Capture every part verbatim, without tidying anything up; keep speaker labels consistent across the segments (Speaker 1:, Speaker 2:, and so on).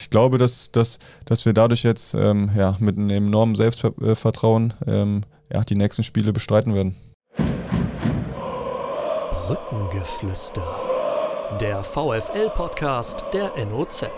Speaker 1: ich glaube, dass, dass, dass wir dadurch jetzt ähm, ja, mit einem enormen Selbstvertrauen ähm, ja, die nächsten Spiele bestreiten werden.
Speaker 2: Brückengeflüster, der VfL-Podcast der N O Z.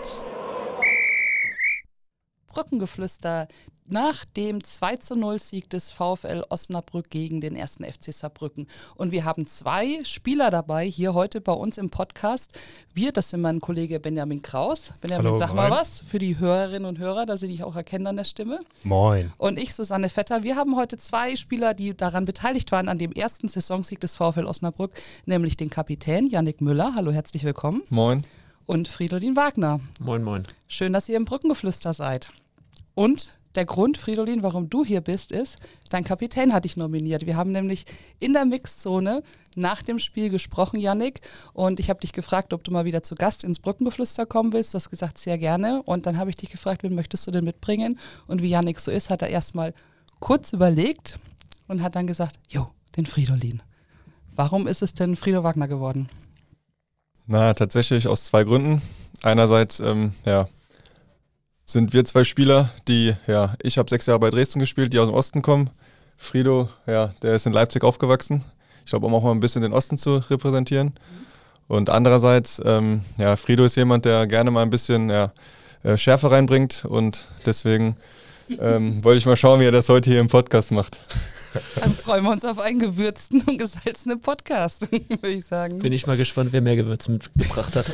Speaker 3: Brückengeflüster nach dem zwei zu null Sieg des VfL Osnabrück gegen den ersten F C Saarbrücken. Und wir haben zwei Spieler dabei hier heute bei uns im Podcast. Wir, das sind mein Kollege Benjamin Kraus. Benjamin,
Speaker 4: Hallo,
Speaker 3: sag
Speaker 4: moin.
Speaker 3: mal was für die Hörerinnen und Hörer, dass sie dich auch erkennen an der Stimme.
Speaker 4: Moin.
Speaker 3: Und ich, Susanne Vetter. Wir haben heute zwei Spieler, die daran beteiligt waren, an dem ersten Saisonsieg des VfL Osnabrück, nämlich den Kapitän Yannick Müller. Hallo, herzlich willkommen.
Speaker 1: Moin.
Speaker 3: Und Fridolin Wagner.
Speaker 4: Moin, moin.
Speaker 3: Schön, dass ihr im Brückengeflüster seid. Und der Grund, Fridolin, warum du hier bist, ist, dein Kapitän hat dich nominiert. Wir haben nämlich in der Mixzone nach dem Spiel gesprochen, Yannick. Und ich habe dich gefragt, ob du mal wieder zu Gast ins Brückengeflüster kommen willst. Du hast gesagt, sehr gerne. Und dann habe ich dich gefragt, wen möchtest du denn mitbringen? Und wie Yannick so ist, hat er erstmal kurz überlegt und hat dann gesagt, jo, den Fridolin. Warum ist es denn Frido Wagner geworden?
Speaker 1: Na, tatsächlich aus zwei Gründen. Einerseits, ähm, ja, sind wir zwei Spieler, die, ja, ich habe sechs Jahre bei Dresden gespielt, die aus dem Osten kommen. Frido, ja, der ist in Leipzig aufgewachsen. Ich glaube, um auch mal ein bisschen den Osten zu repräsentieren. Und andererseits, ähm, ja, Frido ist jemand, der gerne mal ein bisschen ja, äh, Schärfe reinbringt und deswegen ähm, wollte ich mal schauen, wie er das heute hier im Podcast macht.
Speaker 3: Dann freuen wir uns auf einen gewürzten und gesalzenen Podcast, würde ich sagen.
Speaker 4: Bin ich mal gespannt, wer mehr Gewürze mitgebracht hat.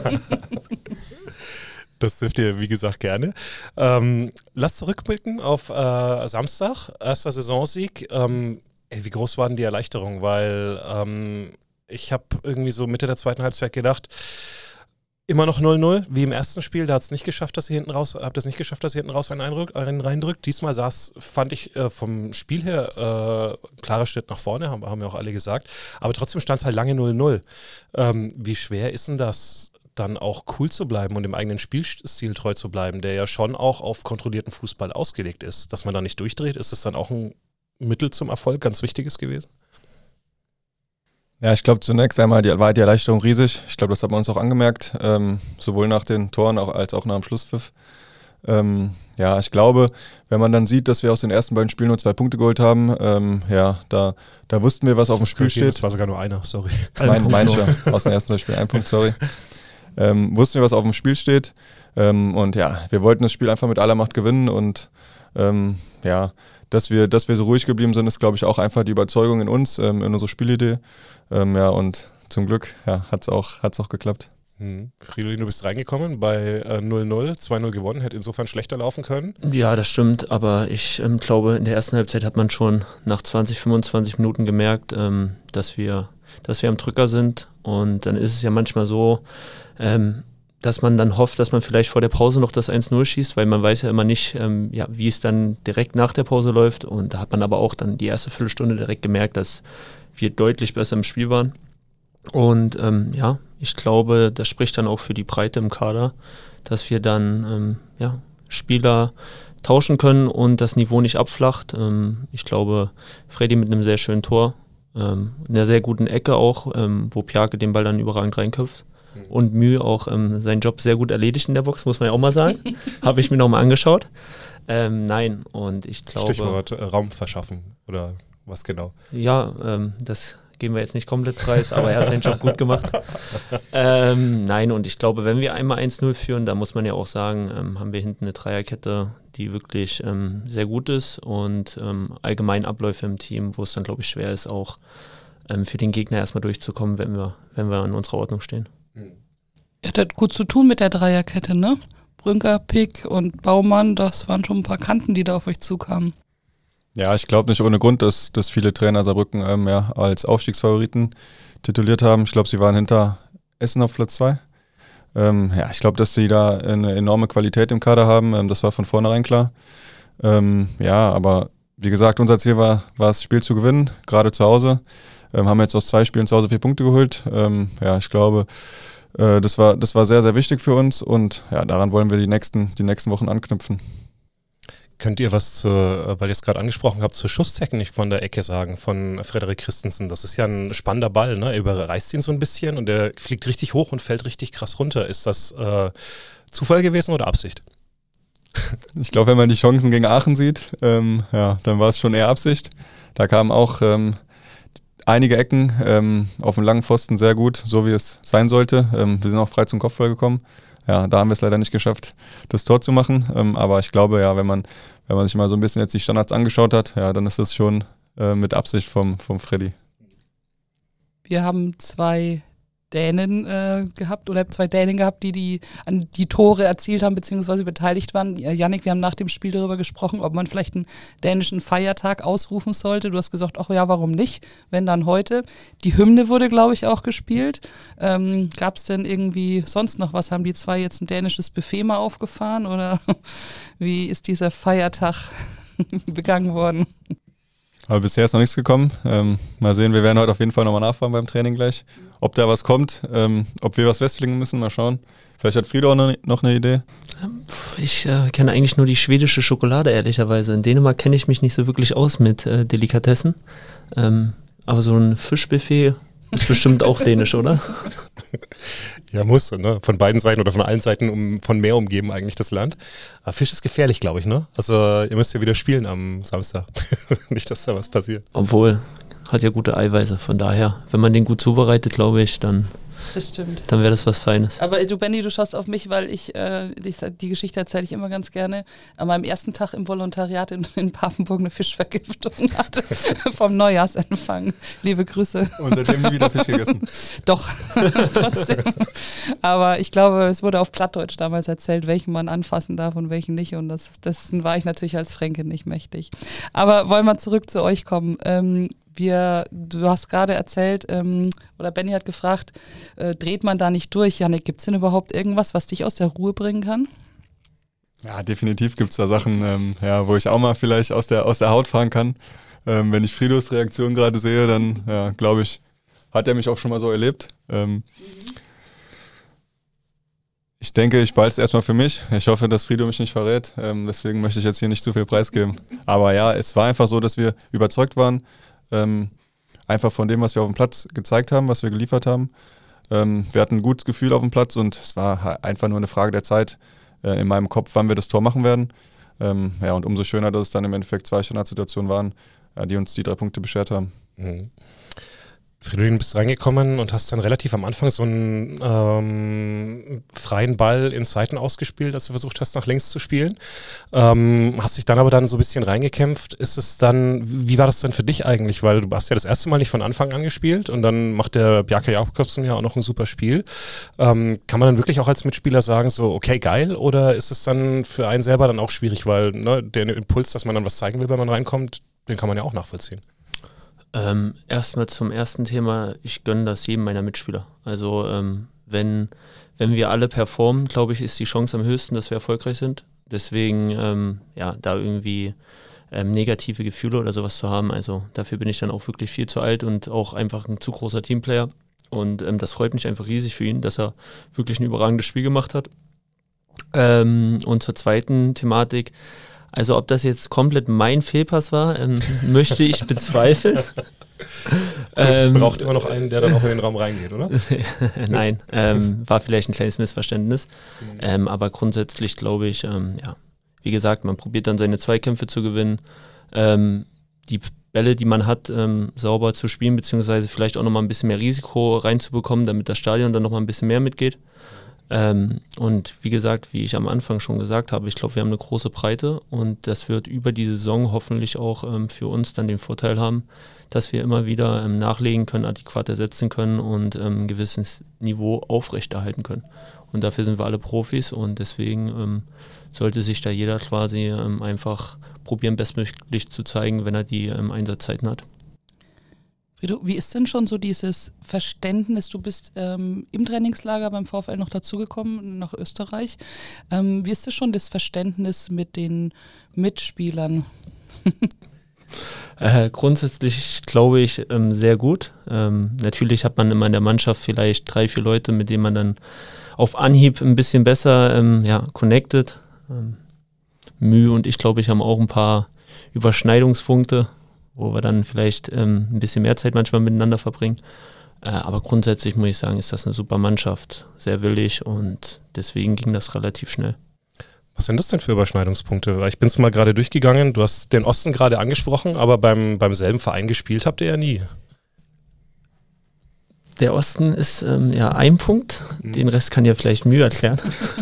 Speaker 5: Das dürft ihr, wie gesagt, gerne. Ähm, lasst zurückblicken auf äh, Samstag, erster Saisonsieg. Ähm, ey, wie groß war denn die Erleichterung? Weil ähm, ich habe irgendwie so Mitte der zweiten Halbzeit gedacht, immer noch null null, wie im ersten Spiel. Da hat es nicht geschafft, dass ihr hinten raus, habt es nicht geschafft, dass ihr hinten raus einen, Eindruck, einen reindrückt. Diesmal saß, fand ich äh, vom Spiel her äh, klarer Schritt nach vorne, haben, haben ja auch alle gesagt. Aber trotzdem stand es halt lange null null. Ähm, wie schwer ist denn das, dann auch cool zu bleiben und dem eigenen Spielstil treu zu bleiben, der ja schon auch auf kontrollierten Fußball ausgelegt ist? Dass man da nicht durchdreht, ist es dann auch ein Mittel zum Erfolg, ganz wichtiges gewesen?
Speaker 1: Ja, ich glaube, zunächst einmal die, war die Erleichterung riesig. Ich glaube, das hat man uns auch angemerkt, ähm, sowohl nach den Toren auch, als auch nach dem Schlusspfiff. Ähm, ja, ich glaube, wenn man dann sieht, dass wir aus den ersten beiden Spielen nur zwei Punkte geholt haben, ähm, ja, da, da wussten wir, was auf dem Spiel steht.
Speaker 5: Das war sogar nur einer, sorry.
Speaker 1: Mein, mein schon, aus den ersten zwei Spielen, ein Punkt, sorry. Ähm, wussten wir, was auf dem Spiel steht. Ähm, und ja, wir wollten das Spiel einfach mit aller Macht gewinnen und ähm, ja, dass wir, dass wir so ruhig geblieben sind, ist, glaube ich, auch einfach die Überzeugung in uns, ähm, in unsere Spielidee. Ähm, ja, und zum Glück ja, hat es auch, hat's auch geklappt.
Speaker 5: Hm. Fridolin, du bist reingekommen bei äh, null null, zwei null gewonnen, hätte insofern schlechter laufen können.
Speaker 4: Ja, das stimmt, aber ich ähm, glaube, in der ersten Halbzeit hat man schon nach zwanzig, fünfundzwanzig Minuten gemerkt, ähm, dass wir, dass wir am Drücker sind. Und dann ist es ja manchmal so, ähm, dass man dann hofft, dass man vielleicht vor der Pause noch das eins null schießt, weil man weiß ja immer nicht, ähm, ja, wie es dann direkt nach der Pause läuft. Und da hat man aber auch dann die erste Viertelstunde direkt gemerkt, dass wir deutlich besser im Spiel waren. Und ähm, ja, ich glaube, das spricht dann auch für die Breite im Kader, dass wir dann ähm, ja, Spieler tauschen können und das Niveau nicht abflacht. Ähm, ich glaube, Freddy mit einem sehr schönen Tor, ähm, einer sehr guten Ecke auch, ähm, wo Pjake den Ball dann überragend reinköpft. Und Mühe auch ähm, seinen Job sehr gut erledigt in der Box, muss man ja auch mal sagen. Habe ich mir nochmal angeschaut. Ähm, nein, und ich glaube...
Speaker 5: Stichwort äh, Raum verschaffen oder was genau?
Speaker 4: Ja, ähm, das geben wir jetzt nicht komplett preis, aber er hat seinen Job gut gemacht. Ähm, nein, und ich glaube, wenn wir einmal eins null führen, da muss man ja auch sagen, ähm, haben wir hinten eine Dreierkette, die wirklich ähm, sehr gut ist und ähm, allgemein Abläufe im Team, wo es dann, glaube ich, schwer ist, auch ähm, für den Gegner erstmal durchzukommen, wenn wir, wenn wir in unserer Ordnung stehen.
Speaker 3: Ihr hattet gut zu tun mit der Dreierkette, ne? Brünker, Pick und Baumann, das waren schon ein paar Kanten, die da auf euch zukamen.
Speaker 1: Ja, ich glaube nicht ohne Grund, dass, dass viele Trainer Saarbrücken ähm, ja, als Aufstiegsfavoriten tituliert haben. Ich glaube, sie waren hinter Essen auf Platz zwei. Ähm, ja, ich glaube, dass sie da eine enorme Qualität im Kader haben. Ähm, das war von vornherein klar. Ähm, ja, aber wie gesagt, unser Ziel war, war das Spiel zu gewinnen, gerade zu Hause. Ähm, haben jetzt aus zwei Spielen zu Hause vier Punkte geholt. Ähm, ja, ich glaube, äh, das war, das war sehr, sehr wichtig für uns und ja, daran wollen wir die nächsten, die nächsten Wochen anknüpfen.
Speaker 5: Könnt ihr was zu, weil ihr es gerade angesprochen habt, zur Schusstechnik von der Ecke sagen, von Frederik Christensen? Das ist ja ein spannender Ball, ne? Er überreißt ihn so ein bisschen und der fliegt richtig hoch und fällt richtig krass runter. Ist das äh, Zufall gewesen oder Absicht?
Speaker 1: Ich glaube, wenn man die Chancen gegen Aachen sieht, ähm, ja, dann war es schon eher Absicht. Da kamen auch ähm, einige Ecken ähm, auf dem langen Pfosten sehr gut, so wie es sein sollte. Ähm, wir sind auch frei zum Kopfball gekommen. Ja, da haben wir es leider nicht geschafft, das Tor zu machen. Ähm, aber ich glaube, ja, wenn man, wenn man sich mal so ein bisschen jetzt die Standards angeschaut hat, ja, dann ist das schon äh, mit Absicht vom, vom Freddy.
Speaker 3: Wir haben zwei Dänen äh, gehabt oder zwei Dänen gehabt, die, die an die Tore erzielt haben bzw. beteiligt waren. Jannik, wir haben nach dem Spiel darüber gesprochen, ob man vielleicht einen dänischen Feiertag ausrufen sollte. Du hast gesagt, ach ja, warum nicht, wenn dann heute. Die Hymne wurde, glaube ich, auch gespielt. Ähm, gab es denn irgendwie sonst noch was? Haben die zwei jetzt ein dänisches Buffet mal aufgefahren oder wie ist dieser Feiertag begangen worden?
Speaker 1: Aber bisher ist noch nichts gekommen. Ähm, mal sehen, wir werden heute auf jeden Fall nochmal nachfragen beim Training gleich. Ob da was kommt, ähm, ob wir was festlegen müssen, mal schauen. Vielleicht hat Frido auch noch eine Idee.
Speaker 4: Ich äh, kenne eigentlich nur die schwedische Schokolade, ehrlicherweise. In Dänemark kenne ich mich nicht so wirklich aus mit äh, Delikatessen. Ähm, aber so ein Fischbuffet ist bestimmt auch dänisch, oder?
Speaker 5: Ja, muss, ne? Von beiden Seiten oder von allen Seiten um, von Meer umgeben eigentlich das Land. Aber Fisch ist gefährlich, glaube ich, ne? Also ihr müsst ja wieder spielen am Samstag. Nicht, dass da was passiert.
Speaker 4: Obwohl, hat ja gute Eiweiße. Von daher, wenn man den gut zubereitet, glaube ich, dann,
Speaker 3: das stimmt.
Speaker 4: dann wäre das was Feines.
Speaker 3: Aber du, Benni, du schaust auf mich, weil ich, äh, ich die Geschichte erzähle ich immer ganz gerne, an meinem ersten Tag im Volontariat in, in Papenburg eine Fischvergiftung hatte vom Neujahrsempfang. Liebe Grüße.
Speaker 1: Und seitdem nie wieder Fisch gegessen.
Speaker 3: Doch, trotzdem. Aber ich glaube, es wurde auf Plattdeutsch damals erzählt, welchen man anfassen darf und welchen nicht. Und das, dessen war ich natürlich als Fränke nicht mächtig. Aber wollen wir zurück zu euch kommen. Ähm, Wir, du hast gerade erzählt, ähm, oder Benni hat gefragt, äh, dreht man da nicht durch? Jannik, gibt es denn überhaupt irgendwas, was dich aus der Ruhe bringen kann?
Speaker 1: Ja, definitiv gibt es da Sachen, ähm, ja, wo ich auch mal vielleicht aus der, aus der Haut fahren kann. Ähm, wenn ich Fridos Reaktion gerade sehe, dann ja, glaube ich, hat er mich auch schon mal so erlebt. Ähm, mhm. Ich denke, ich behalte es erstmal für mich. Ich hoffe, dass Frido mich nicht verrät. Ähm, deswegen möchte ich jetzt hier nicht zu viel preisgeben. Aber ja, es war einfach so, dass wir überzeugt waren, Ähm, einfach von dem, was wir auf dem Platz gezeigt haben, was wir geliefert haben. Ähm, wir hatten ein gutes Gefühl auf dem Platz und es war einfach nur eine Frage der Zeit äh, in meinem Kopf, wann wir das Tor machen werden. Ähm, ja, und umso schöner, dass es dann im Endeffekt zwei Standardsituationen waren, äh, die uns die drei Punkte beschert haben.
Speaker 5: Mhm. Fridolin, bist reingekommen und hast dann relativ am Anfang so einen ähm, freien Ball in Seiten ausgespielt, als du versucht hast, nach links zu spielen. Ähm, hast dich dann aber dann so ein bisschen reingekämpft. Ist es dann, wie war das denn für dich eigentlich? Weil du hast ja das erste Mal nicht von Anfang an gespielt und dann macht der Bjarke Jakobsen ja auch noch ein super Spiel. Ähm, kann man dann wirklich auch als Mitspieler sagen, so okay, geil? Oder ist es dann für einen selber dann auch schwierig, weil ne, der Impuls, dass man dann was zeigen will, wenn man reinkommt, den kann man ja auch nachvollziehen.
Speaker 4: Ähm, erstmal zum ersten Thema, ich gönne das jedem meiner Mitspieler. Also ähm, wenn, wenn wir alle performen, glaube ich, ist die Chance am höchsten, dass wir erfolgreich sind. Deswegen, ähm, ja, da irgendwie ähm, negative Gefühle oder sowas zu haben, also dafür bin ich dann auch wirklich viel zu alt und auch einfach ein zu großer Teamplayer. Und ähm, das freut mich einfach riesig für ihn, dass er wirklich ein überragendes Spiel gemacht hat. Ähm, und zur zweiten Thematik, also ob das jetzt komplett mein Fehlpass war, ähm, möchte ich bezweifeln.
Speaker 5: ähm, braucht immer noch einen, der dann auch in den Raum reingeht, oder?
Speaker 4: Nein, ähm, war vielleicht ein kleines Missverständnis. Mhm. Ähm, aber grundsätzlich glaube ich, ähm, ja, wie gesagt, man probiert dann seine Zweikämpfe zu gewinnen, ähm, die Bälle, die man hat, ähm, sauber zu spielen, beziehungsweise vielleicht auch nochmal ein bisschen mehr Risiko reinzubekommen, damit das Stadion dann nochmal ein bisschen mehr mitgeht. Ähm, und wie gesagt, wie ich am Anfang schon gesagt habe, ich glaube, wir haben eine große Breite und das wird über die Saison hoffentlich auch ähm, für uns dann den Vorteil haben, dass wir immer wieder ähm, nachlegen können, adäquat ersetzen können und ähm, ein gewisses Niveau aufrechterhalten können. Und dafür sind wir alle Profis und deswegen ähm, sollte sich da jeder quasi ähm, einfach probieren, bestmöglich zu zeigen, wenn er die ähm, Einsatzzeiten hat.
Speaker 3: Wie ist denn schon so dieses Verständnis, du bist ähm, im Trainingslager beim VfL noch dazugekommen, nach Österreich. Ähm, wie ist das schon das Verständnis mit den Mitspielern?
Speaker 4: äh, grundsätzlich glaube ich ähm, sehr gut. Ähm, natürlich hat man immer in der Mannschaft vielleicht drei, vier Leute, mit denen man dann auf Anhieb ein bisschen besser ähm, ja, connected. Ähm, Mühe und ich glaube, ich haben auch ein paar Überschneidungspunkte, wo wir dann vielleicht ähm, ein bisschen mehr Zeit manchmal miteinander verbringen. Äh, aber grundsätzlich muss ich sagen, ist das eine super Mannschaft, sehr willig und deswegen ging das relativ schnell.
Speaker 5: Was sind das denn für Überschneidungspunkte? Weil ich bin es mal gerade durchgegangen, du hast den Osten gerade angesprochen, aber beim, beim selben Verein gespielt habt ihr ja nie.
Speaker 4: Der Osten ist ähm, ja ein Punkt, mhm. den Rest kann ja vielleicht Mühe erklären.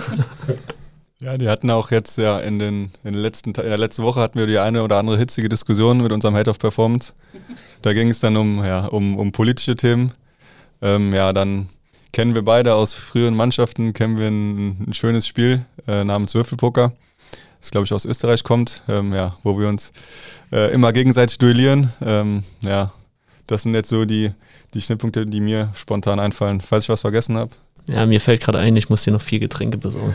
Speaker 1: Ja, die hatten auch jetzt ja in, den, in, den letzten, in der letzten Woche hatten wir die eine oder andere hitzige Diskussion mit unserem Head of Performance. Da ging es dann um, ja, um, um politische Themen. Ähm, ja, dann kennen wir beide aus früheren Mannschaften, kennen wir ein, ein schönes Spiel äh, namens Würfelpoker, das glaube ich aus Österreich kommt, ähm, ja, wo wir uns äh, immer gegenseitig duellieren. Ähm, ja, das sind jetzt so die, die Schnittpunkte, die mir spontan einfallen, falls ich was vergessen habe.
Speaker 4: Ja, mir fällt gerade ein, ich muss dir noch vier Getränke besorgen.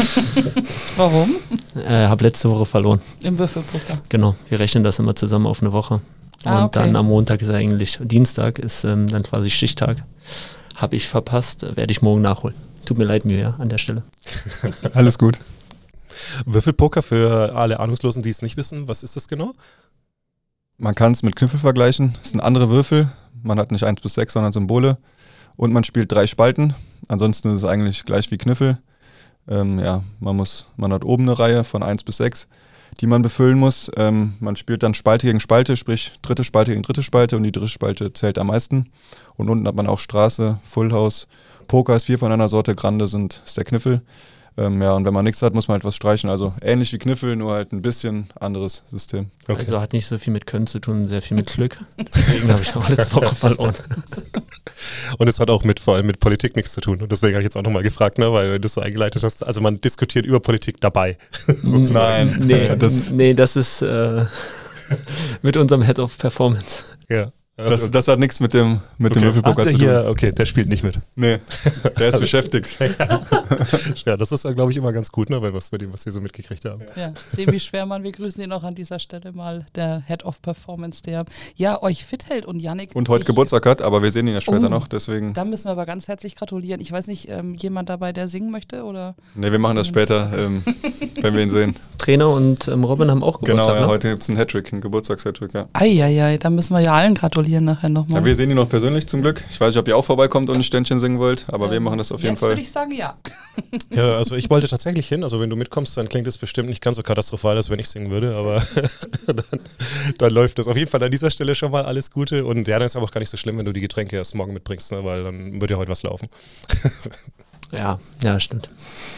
Speaker 3: Warum?
Speaker 4: Äh, habe letzte Woche verloren.
Speaker 3: Im Würfelpoker.
Speaker 4: Genau, wir rechnen das immer zusammen auf eine Woche.
Speaker 3: Ah,
Speaker 4: und
Speaker 3: okay.
Speaker 4: dann am Montag ist eigentlich, Dienstag ist ähm, dann quasi Stichtag. Habe ich verpasst, werde ich morgen nachholen. Tut mir leid, mir ja, an der Stelle.
Speaker 1: Alles gut.
Speaker 5: Würfelpoker für alle Ahnungslosen, die es nicht wissen, was ist das genau?
Speaker 1: Man kann es mit Kniffel vergleichen. Es sind andere Würfel. Man hat nicht eins bis sechs, sondern Symbole. Und man spielt drei Spalten. Ansonsten ist es eigentlich gleich wie Kniffel. Ähm, ja, man muss, man hat oben eine Reihe von eins bis sechs, die man befüllen muss. Ähm, man spielt dann Spalte gegen Spalte, sprich dritte Spalte gegen dritte Spalte und die dritte Spalte zählt am meisten. Und unten hat man auch Straße, Full House, Poker ist vier von einer Sorte, Grande sind, ist der Kniffel. Ähm, ja, und wenn man nichts hat, muss man halt was streichen. Also ähnlich wie Kniffel, nur halt ein bisschen anderes System.
Speaker 5: Okay.
Speaker 4: Also hat nicht so viel mit Können zu tun, sehr viel mit Glück. Deswegen habe ich auch letzte Woche verloren.
Speaker 5: Und es hat auch mit, vor allem mit Politik nichts zu tun. Und deswegen habe ich jetzt auch nochmal gefragt, ne, weil du das so eingeleitet hast. Also man diskutiert über Politik dabei.
Speaker 1: Nein,
Speaker 4: nee,
Speaker 1: das,
Speaker 4: nee, das ist äh, mit unserem Head of Performance.
Speaker 5: Ja.
Speaker 1: das, das hat nichts mit dem, mit
Speaker 5: okay.
Speaker 1: dem Würfelpoker
Speaker 5: Ach,
Speaker 1: zu tun.
Speaker 5: hier, okay, der spielt nicht mit.
Speaker 1: Nee, der ist beschäftigt.
Speaker 5: Ja, das ist, glaube ich, immer ganz gut, ne, weil was mit dem, was wir so mitgekriegt haben.
Speaker 3: Ja, Sebi Schwermann, wir grüßen ihn auch an dieser Stelle mal, der Head of Performance, der ja euch fit hält. Und Yannick.
Speaker 1: Und heute
Speaker 3: ich,
Speaker 1: Geburtstag hat, aber wir sehen ihn ja später
Speaker 3: Oh.
Speaker 1: noch, deswegen.
Speaker 3: Da müssen wir aber ganz herzlich gratulieren. Ich weiß nicht, ähm, jemand dabei, der singen möchte? Oder?
Speaker 1: Nee, wir machen das später, ähm, wenn wir ihn sehen.
Speaker 4: Trainer und ähm, Robin haben auch Geburtstag.
Speaker 1: Genau, ja,
Speaker 4: ne?
Speaker 1: heute gibt es einen Hattrick, einen Geburtstags-Hattrick, ja.
Speaker 3: Eieiei, da müssen wir ja allen gratulieren nachher nochmal.
Speaker 1: Ja, wir sehen ihn noch persönlich zum Glück. Ich weiß nicht, ob ihr auch vorbeikommt und ein Ständchen singen wollt, aber
Speaker 3: Ähm,
Speaker 1: wir machen das auf jeden
Speaker 3: Jetzt
Speaker 1: Fall.
Speaker 3: würde ich sagen, ja.
Speaker 5: Ja, also ich wollte tatsächlich hin. Also wenn du mitkommst, dann klingt es bestimmt nicht ganz so katastrophal, als wenn ich singen würde, aber dann, dann läuft das. Auf jeden Fall an dieser Stelle schon mal alles Gute. Und ja, dann ist aber auch gar nicht so schlimm, wenn du die Getränke erst morgen mitbringst, ne, weil dann wird ja heute was laufen.
Speaker 4: Ja, ja, stimmt.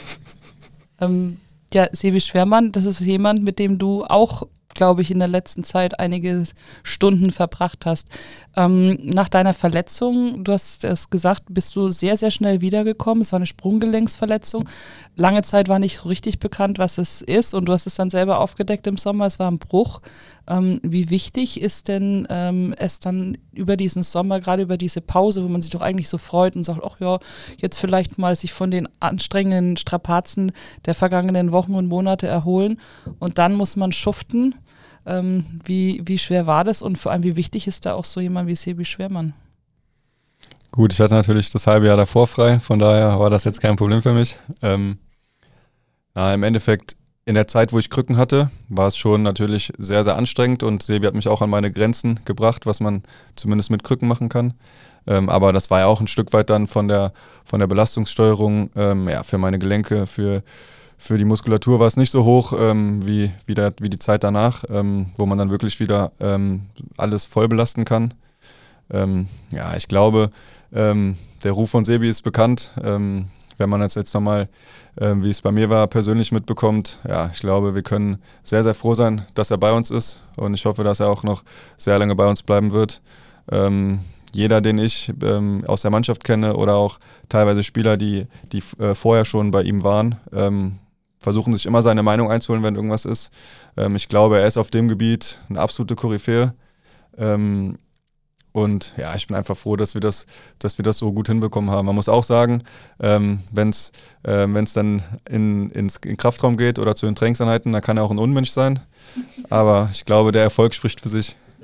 Speaker 3: Ähm, ja, Sebi Schwermann, das ist jemand, mit dem du auch, glaube ich, in der letzten Zeit einige Stunden verbracht hast. Ähm, nach deiner Verletzung, du hast es gesagt, bist du sehr, sehr schnell wiedergekommen. Es war eine Sprunggelenksverletzung. Lange Zeit war nicht so richtig bekannt, was es ist, und du hast es dann selber aufgedeckt im Sommer. Es war ein Bruch. Ähm, wie wichtig ist denn ähm, es dann über diesen Sommer, gerade über diese Pause, wo man sich doch eigentlich so freut und sagt, ach ja, jetzt vielleicht mal sich von den anstrengenden Strapazen der vergangenen Wochen und Monate erholen, und dann muss man schuften. Ähm, wie, wie schwer war das, und vor allem, wie wichtig ist da auch so jemand wie Sebi Schwermann?
Speaker 1: Gut, ich hatte natürlich das halbe Jahr davor frei, von daher war das jetzt kein Problem für mich. Ähm, na, im Endeffekt, in der Zeit, wo ich Krücken hatte, war es schon natürlich sehr, sehr anstrengend, und Sebi hat mich auch an meine Grenzen gebracht, was man zumindest mit Krücken machen kann. Ähm, aber das war ja auch ein Stück weit dann von der, von der Belastungssteuerung, ähm, ja, für meine Gelenke, für Für die Muskulatur war es nicht so hoch ähm, wie, wie, der, wie die Zeit danach, ähm, wo man dann wirklich wieder ähm, alles voll belasten kann. Ähm, ja, ich glaube, ähm, der Ruf von Sebi ist bekannt. Ähm, wenn man das jetzt nochmal, ähm, wie es bei mir war, persönlich mitbekommt, ja, ich glaube, wir können sehr, sehr froh sein, dass er bei uns ist, und ich hoffe, dass er auch noch sehr lange bei uns bleiben wird. Ähm, Jeder, den ich ähm, aus der Mannschaft kenne, oder auch teilweise Spieler, die, die äh, vorher schon bei ihm waren, ähm, versuchen sich immer seine Meinung einzuholen, wenn irgendwas ist. Ähm, ich glaube, er ist auf dem Gebiet eine absolute Koryphäe. Ähm, und ja, ich bin einfach froh, dass wir das, dass wir das so gut hinbekommen haben. Man muss auch sagen, ähm, wenn es äh, wenn's dann in, ins in Kraftraum geht oder zu den Trainingseinheiten, dann kann er auch ein Unmensch sein. Aber ich glaube, der Erfolg spricht für sich.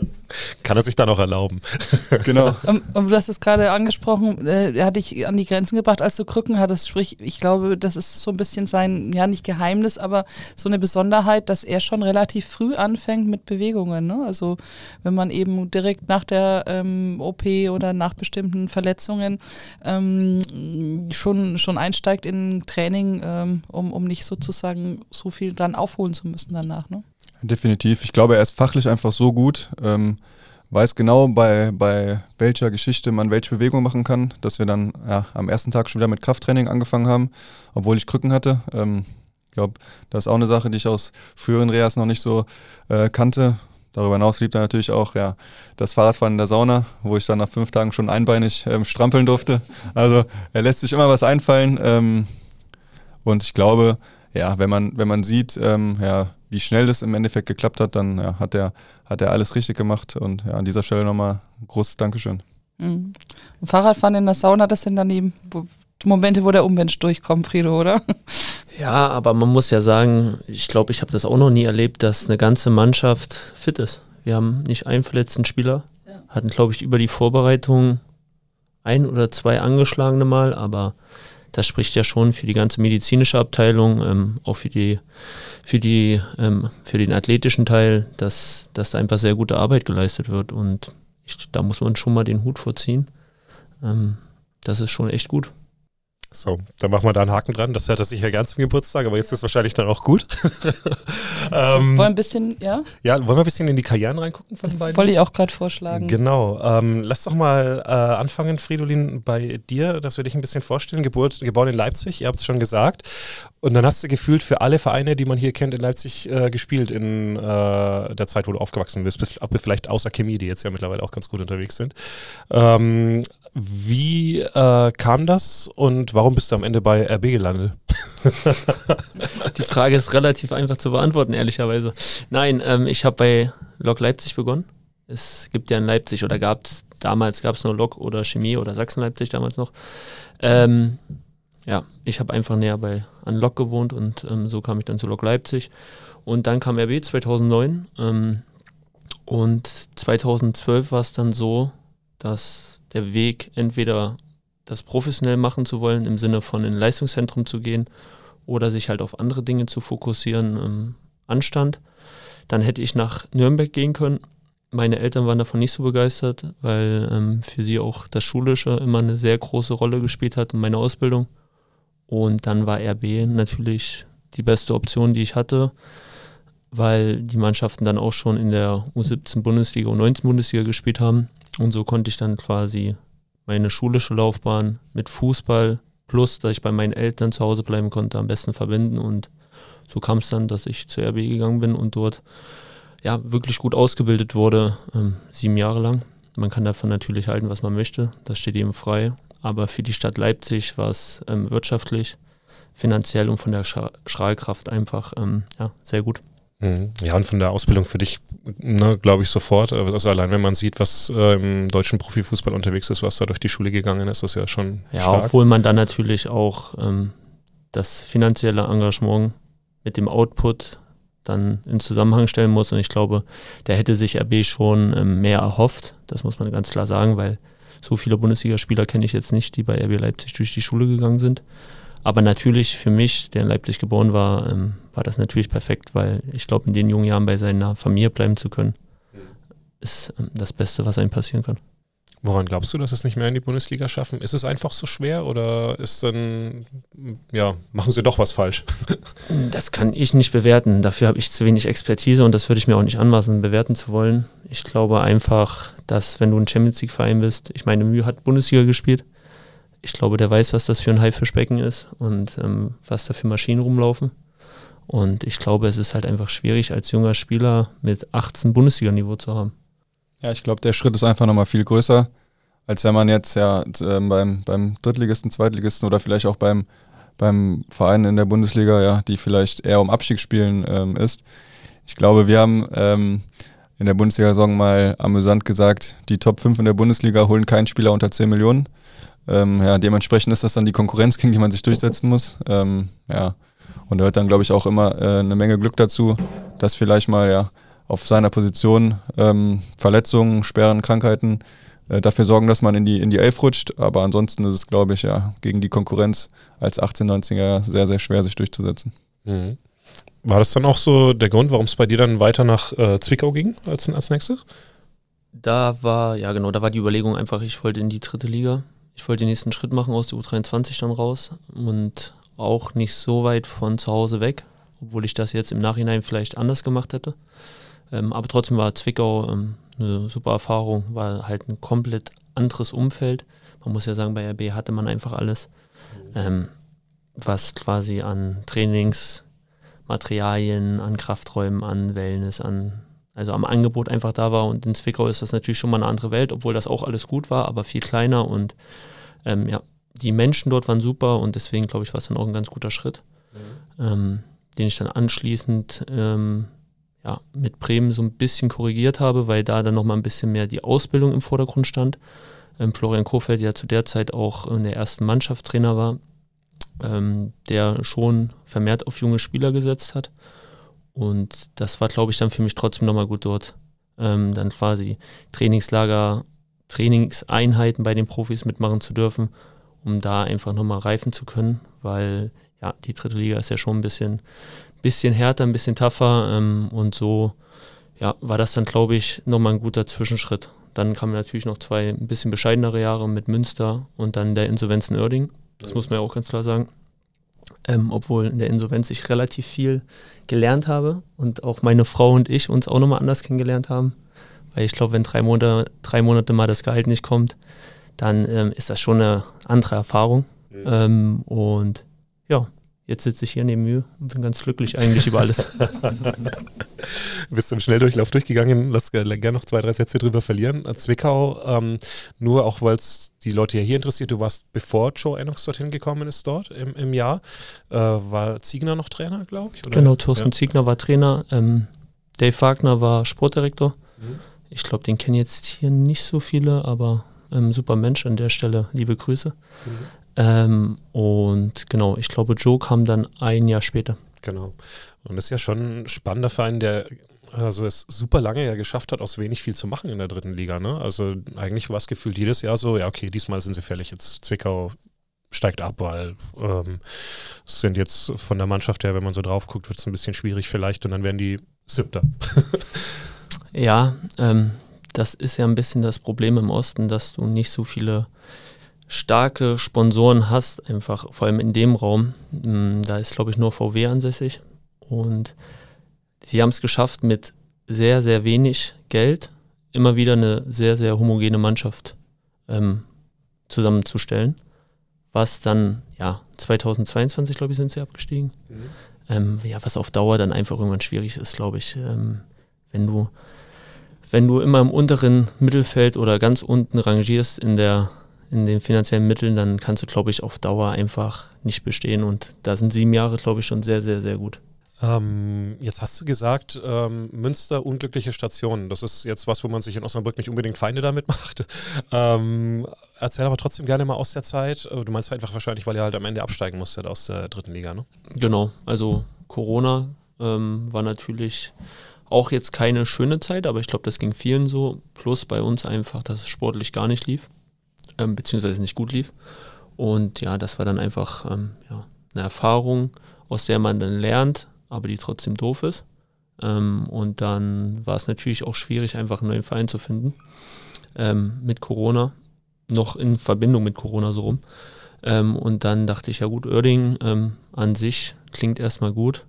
Speaker 5: Kann er sich dann auch erlauben.
Speaker 1: Genau.
Speaker 3: Um, um, du hast es gerade angesprochen, äh, er hat dich an die Grenzen gebracht, als du Krücken hattest. Sprich, ich glaube, das ist so ein bisschen sein, ja nicht Geheimnis, aber so eine Besonderheit, dass er schon relativ früh anfängt mit Bewegungen. Ne? Also wenn man eben direkt nach der ähm, O P oder nach bestimmten Verletzungen ähm, schon, schon einsteigt in Training, ähm, um, um nicht sozusagen so viel dann aufholen zu müssen danach. Ne?
Speaker 1: Definitiv. Ich glaube, er ist fachlich einfach so gut, ähm, weiß genau, bei, bei welcher Geschichte man welche Bewegung machen kann, dass wir dann ja, am ersten Tag schon wieder mit Krafttraining angefangen haben, obwohl ich Krücken hatte. Ähm, ich glaube, das ist auch eine Sache, die ich aus früheren Reas noch nicht so äh, kannte. Darüber hinaus liebt er natürlich auch ja, das Fahrradfahren in der Sauna, wo ich dann nach fünf Tagen schon einbeinig ähm, strampeln durfte. Also er lässt sich immer was einfallen. Ähm, und ich glaube, ja, wenn man, wenn man sieht, ähm, ja, wie schnell das im Endeffekt geklappt hat, dann ja, hat er hat er alles richtig gemacht. Und ja, an dieser Stelle nochmal ein großes Dankeschön.
Speaker 3: Mhm. Fahrradfahren in der Sauna, das sind dann die Momente, wo der Ummensch durchkommt, Frido, oder?
Speaker 4: Ja, aber man muss ja sagen, ich glaube, ich habe das auch noch nie erlebt, dass eine ganze Mannschaft fit ist. Wir haben nicht einen verletzten Spieler, ja. hatten, glaube ich, über die Vorbereitung ein oder zwei angeschlagene Mal, aber das spricht ja schon für die ganze medizinische Abteilung, ähm, auch für die, für die, ähm, für den athletischen Teil, dass, dass da einfach sehr gute Arbeit geleistet wird und ich, da muss man schon mal den Hut vorziehen. Ähm, das ist schon echt gut.
Speaker 5: So, dann machen wir da einen Haken dran. Das hört er sicher gern zum Geburtstag, aber jetzt ist wahrscheinlich dann auch gut. ähm,
Speaker 3: wollen wir ein bisschen, ja?
Speaker 5: Ja, wollen wir ein bisschen in die Karrieren reingucken von den beiden?
Speaker 3: Wollte ich auch gerade vorschlagen.
Speaker 5: Genau. Ähm, lass doch mal äh, anfangen, Fridolin, bei dir, dass wir dich ein bisschen vorstellen. Geburt, geboren in Leipzig, ihr habt es schon gesagt. Und dann hast du gefühlt für alle Vereine, die man hier kennt, in Leipzig äh, gespielt in äh, der Zeit, wo du aufgewachsen bist. Vielleicht außer Chemie, die jetzt ja mittlerweile auch ganz gut unterwegs sind. Ähm, Wie äh, kam das und warum bist du am Ende bei R B gelandet?
Speaker 4: Die Frage ist relativ einfach zu beantworten, ehrlicherweise. Nein, ähm, ich habe bei Lok Leipzig begonnen. Es gibt ja in Leipzig, oder gab es, damals gab es nur Lok oder Chemie oder Sachsen-Leipzig damals noch. Ähm, ja, ich habe einfach näher bei an Lok gewohnt und ähm, so kam ich dann zu Lok Leipzig. Und dann kam R B zweitausendneun ähm, und zweitausendzwölf war es dann so, dass der Weg, entweder das professionell machen zu wollen, im Sinne von in ein Leistungszentrum zu gehen oder sich halt auf andere Dinge zu fokussieren, ähm, anstand. Dann hätte ich nach Nürnberg gehen können. Meine Eltern waren davon nicht so begeistert, weil ähm, für sie auch das Schulische immer eine sehr große Rolle gespielt hat in meiner Ausbildung. Und dann war R B natürlich die beste Option, die ich hatte, weil die Mannschaften dann auch schon in der U siebzehn Bundesliga, U neunzehn Bundesliga gespielt haben. Und so konnte ich dann quasi meine schulische Laufbahn mit Fußball plus, dass ich bei meinen Eltern zu Hause bleiben konnte, am besten verbinden. Und so kam es dann, dass ich zu R B gegangen bin und dort ja wirklich gut ausgebildet wurde, ähm, sieben Jahre lang. Man kann davon natürlich halten, was man möchte, das steht jedem frei. Aber für die Stadt Leipzig war es ähm, wirtschaftlich, finanziell und von der Sch- Strahlkraft einfach ähm, ja, sehr gut.
Speaker 5: Ja, und von der Ausbildung für dich, ne, glaube ich sofort. Also allein wenn man sieht, was äh, im deutschen Profifußball unterwegs ist, was da durch die Schule gegangen ist, ist ja schon
Speaker 4: ja,
Speaker 5: stark.
Speaker 4: Obwohl man dann natürlich auch ähm, das finanzielle Engagement mit dem Output dann in Zusammenhang stellen muss. Und ich glaube, da hätte sich R B schon ähm, mehr erhofft. Das muss man ganz klar sagen, weil so viele Bundesligaspieler kenne ich jetzt nicht, die bei R B Leipzig durch die Schule gegangen sind. Aber natürlich für mich, der in Leipzig geboren war, ähm, war das natürlich perfekt, weil ich glaube, in den jungen Jahren bei seiner Familie bleiben zu können, ist ähm, das Beste, was einem passieren kann.
Speaker 5: Woran glaubst du, dass es nicht mehr in die Bundesliga schaffen? Ist es einfach so schwer oder ist dann, ja, machen sie doch was falsch?
Speaker 4: Das kann ich nicht bewerten. Dafür habe ich zu wenig Expertise und das würde ich mir auch nicht anmaßen, bewerten zu wollen. Ich glaube einfach, dass wenn du ein Champions-League-Verein bist, ich meine, Mühe hat Bundesliga gespielt. Ich glaube, der weiß, was das für ein Haifischbecken ist und ähm, was da für Maschinen rumlaufen. Und ich glaube, es ist halt einfach schwierig, als junger Spieler mit achtzehn Bundesliga-Niveau zu haben.
Speaker 1: Ja, ich glaube, der Schritt ist einfach nochmal viel größer, als wenn man jetzt ja äh, beim, beim Drittligisten, Zweitligisten oder vielleicht auch beim, beim Verein in der Bundesliga, ja, die vielleicht eher um Abstieg spielen ähm, ist. Ich glaube, wir haben ähm, in der Bundesliga-Saison mal amüsant gesagt, die Top fünf in der Bundesliga holen keinen Spieler unter zehn Millionen. Ähm, ja, dementsprechend ist das dann die Konkurrenz, gegen die man sich durchsetzen muss. Ähm, ja. Und da hört dann, glaube ich, auch immer äh, eine Menge Glück dazu, dass vielleicht mal ja auf seiner Position ähm, Verletzungen, Sperren, Krankheiten äh, dafür sorgen, dass man in die, in die Elf rutscht. Aber ansonsten ist es, glaube ich, ja gegen die Konkurrenz als achtzehn-, neunzehnjähriger sehr, sehr schwer, sich durchzusetzen.
Speaker 5: Mhm. War das dann auch so der Grund, warum es bei dir dann weiter nach äh, Zwickau ging als, als nächstes?
Speaker 4: Da war, ja genau, da war die Überlegung einfach, ich wollte in die dritte Liga. Ich wollte den nächsten Schritt machen, aus der U dreiundzwanzig dann raus und auch nicht so weit von zu Hause weg, obwohl ich das jetzt im Nachhinein vielleicht anders gemacht hätte. Ähm, aber trotzdem war Zwickau ähm, eine super Erfahrung, war halt ein komplett anderes Umfeld. Man muss ja sagen, bei R B hatte man einfach alles, ähm, was quasi an Trainingsmaterialien, an Krafträumen, an Wellness, an also am Angebot einfach da war. Und in Zwickau ist das natürlich schon mal eine andere Welt, obwohl das auch alles gut war, aber viel kleiner. Und ähm, ja, die Menschen dort waren super und deswegen, glaube ich, war es dann auch ein ganz guter Schritt, mhm. ähm, den ich dann anschließend ähm, ja, mit Bremen so ein bisschen korrigiert habe, weil da dann nochmal ein bisschen mehr die Ausbildung im Vordergrund stand. Ähm, Florian Kohfeldt, der zu der Zeit auch in der ersten Mannschaft Trainer war, ähm, der schon vermehrt auf junge Spieler gesetzt hat. Und das war, glaube ich, dann für mich trotzdem nochmal gut dort. Ähm, dann quasi Trainingslager, Trainingseinheiten bei den Profis mitmachen zu dürfen, um da einfach nochmal reifen zu können, weil ja, die dritte Liga ist ja schon ein bisschen, bisschen härter, ein bisschen tougher ähm, und so ja, war das dann, glaube ich, nochmal ein guter Zwischenschritt. Dann kamen natürlich noch zwei ein bisschen bescheidenere Jahre mit Münster und dann der Insolvenz in Uerdingen. Das muss man ja auch ganz klar sagen. Ähm, obwohl in der Insolvenz ich relativ viel gelernt habe und auch meine Frau und ich uns auch nochmal anders kennengelernt haben. Weil ich glaube, wenn drei Monate, drei Monate mal das Gehalt nicht kommt, dann ähm, ist das schon eine andere Erfahrung. Mhm. Ähm, und ja, jetzt sitze ich hier neben mir und bin ganz glücklich eigentlich über alles.
Speaker 5: Bist du im Schnelldurchlauf durchgegangen? Lass gerne noch zwei, drei Sätze drüber verlieren. Zwickau, ähm, nur auch, weil es die Leute ja hier interessiert, du warst, bevor Joe Ennox dorthin gekommen ist, dort im, im Jahr, äh, war Ziegner noch Trainer, glaube ich? Oder?
Speaker 4: Genau, Thorsten
Speaker 5: ja.
Speaker 4: Ziegner war Trainer, ähm, Dave Wagner war Sportdirektor. Mhm. Ich glaube, den kennen jetzt hier nicht so viele, aber ähm, super Mensch an der Stelle, liebe Grüße. Mhm. Ähm, und genau, ich glaube, Joe kam dann ein Jahr später.
Speaker 5: Genau. Und das ist ja schon ein spannender Verein, der also es super lange ja geschafft hat, aus wenig viel zu machen in der dritten Liga. Ne? Also eigentlich war es gefühlt jedes Jahr so, ja okay, diesmal sind sie fällig, jetzt Zwickau steigt ab, weil ähm, es sind jetzt von der Mannschaft her, wenn man so drauf guckt, wird es ein bisschen schwierig vielleicht und dann werden die Siebter.
Speaker 4: Ja, ähm, das ist ja ein bisschen das Problem im Osten, dass du nicht so viele starke Sponsoren hast, einfach vor allem in dem Raum. Da ist, glaube ich, nur V W ansässig und sie haben es geschafft, mit sehr, sehr wenig Geld immer wieder eine sehr, sehr homogene Mannschaft ähm, zusammenzustellen, was dann, ja, zweitausendzweiundzwanzig, glaube ich, sind sie abgestiegen. Mhm. Ähm, ja, was auf Dauer dann einfach irgendwann schwierig ist, glaube ich, ähm, wenn du wenn du immer im unteren Mittelfeld oder ganz unten rangierst in der in den finanziellen Mitteln, dann kannst du, glaube ich, auf Dauer einfach nicht bestehen. Und da sind sieben Jahre, glaube ich, schon sehr, sehr, sehr gut.
Speaker 5: Ähm, jetzt hast du gesagt, ähm, Münster, unglückliche Station. Das ist jetzt was, wo man sich in Osnabrück nicht unbedingt Feinde damit macht. Ähm, erzähl aber trotzdem gerne mal aus der Zeit. Du meinst einfach wahrscheinlich, weil ihr halt am Ende absteigen musstet aus der dritten Liga, ne?
Speaker 4: Genau, also Corona ähm, war natürlich auch jetzt keine schöne Zeit, aber ich glaube, das ging vielen so. Plus bei uns einfach, dass es sportlich gar nicht lief. Ähm, beziehungsweise nicht gut lief. Und ja, das war dann einfach ähm, ja, eine Erfahrung, aus der man dann lernt, aber die trotzdem doof ist. Ähm, und dann war es natürlich auch schwierig, einfach einen neuen Verein zu finden. Ähm, mit Corona, noch in Verbindung mit Corona so rum. Ähm, und dann dachte ich, ja gut, Uerdingen ähm, an sich klingt erstmal gut.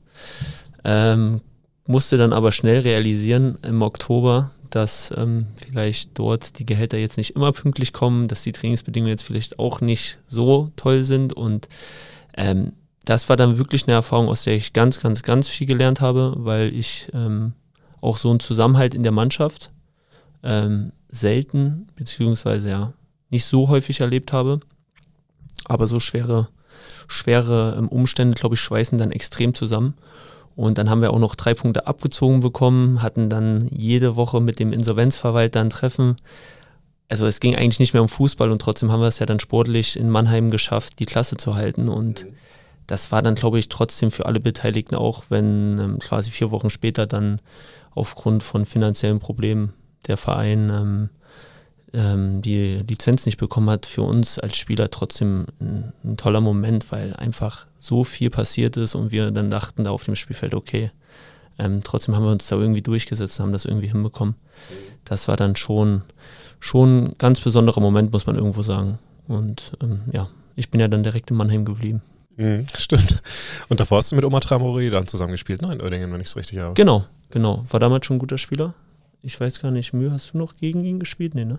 Speaker 4: Ähm, musste dann aber schnell realisieren im Oktober, dass ähm, vielleicht dort die Gehälter jetzt nicht immer pünktlich kommen, dass die Trainingsbedingungen jetzt vielleicht auch nicht so toll sind und ähm, das war dann wirklich eine Erfahrung, aus der ich ganz, ganz, ganz viel gelernt habe, weil ich ähm, auch so einen Zusammenhalt in der Mannschaft ähm, selten, beziehungsweise ja, nicht so häufig erlebt habe, aber so schwere, schwere ähm, Umstände, glaube ich, schweißen dann extrem zusammen. Und dann haben wir auch noch drei Punkte abgezogen bekommen, hatten dann jede Woche mit dem Insolvenzverwalter ein Treffen. Also es ging eigentlich nicht mehr um Fußball und trotzdem haben wir es ja dann sportlich in Mannheim geschafft, die Klasse zu halten. Und das war dann, glaube ich, trotzdem für alle Beteiligten auch, wenn ähm, quasi vier Wochen später dann aufgrund von finanziellen Problemen der Verein ähm, ähm, die Lizenz nicht bekommen hat, für uns als Spieler trotzdem ein, ein toller Moment, weil einfach so viel passiert ist und wir dann dachten da auf dem Spielfeld, okay, ähm, trotzdem haben wir uns da irgendwie durchgesetzt, haben das irgendwie hinbekommen. Das war dann schon, schon ein ganz besonderer Moment, muss man irgendwo sagen. Und ähm, ja, ich bin ja dann direkt in Mannheim geblieben.
Speaker 5: Mhm, stimmt. Und davor hast du mit Omar Traoré dann zusammengespielt, ne? In Uerdingen, wenn ich es richtig habe.
Speaker 4: Genau, genau. War damals schon ein guter Spieler. Ich weiß gar nicht, Mühe, hast du noch gegen ihn gespielt? Nee, ne?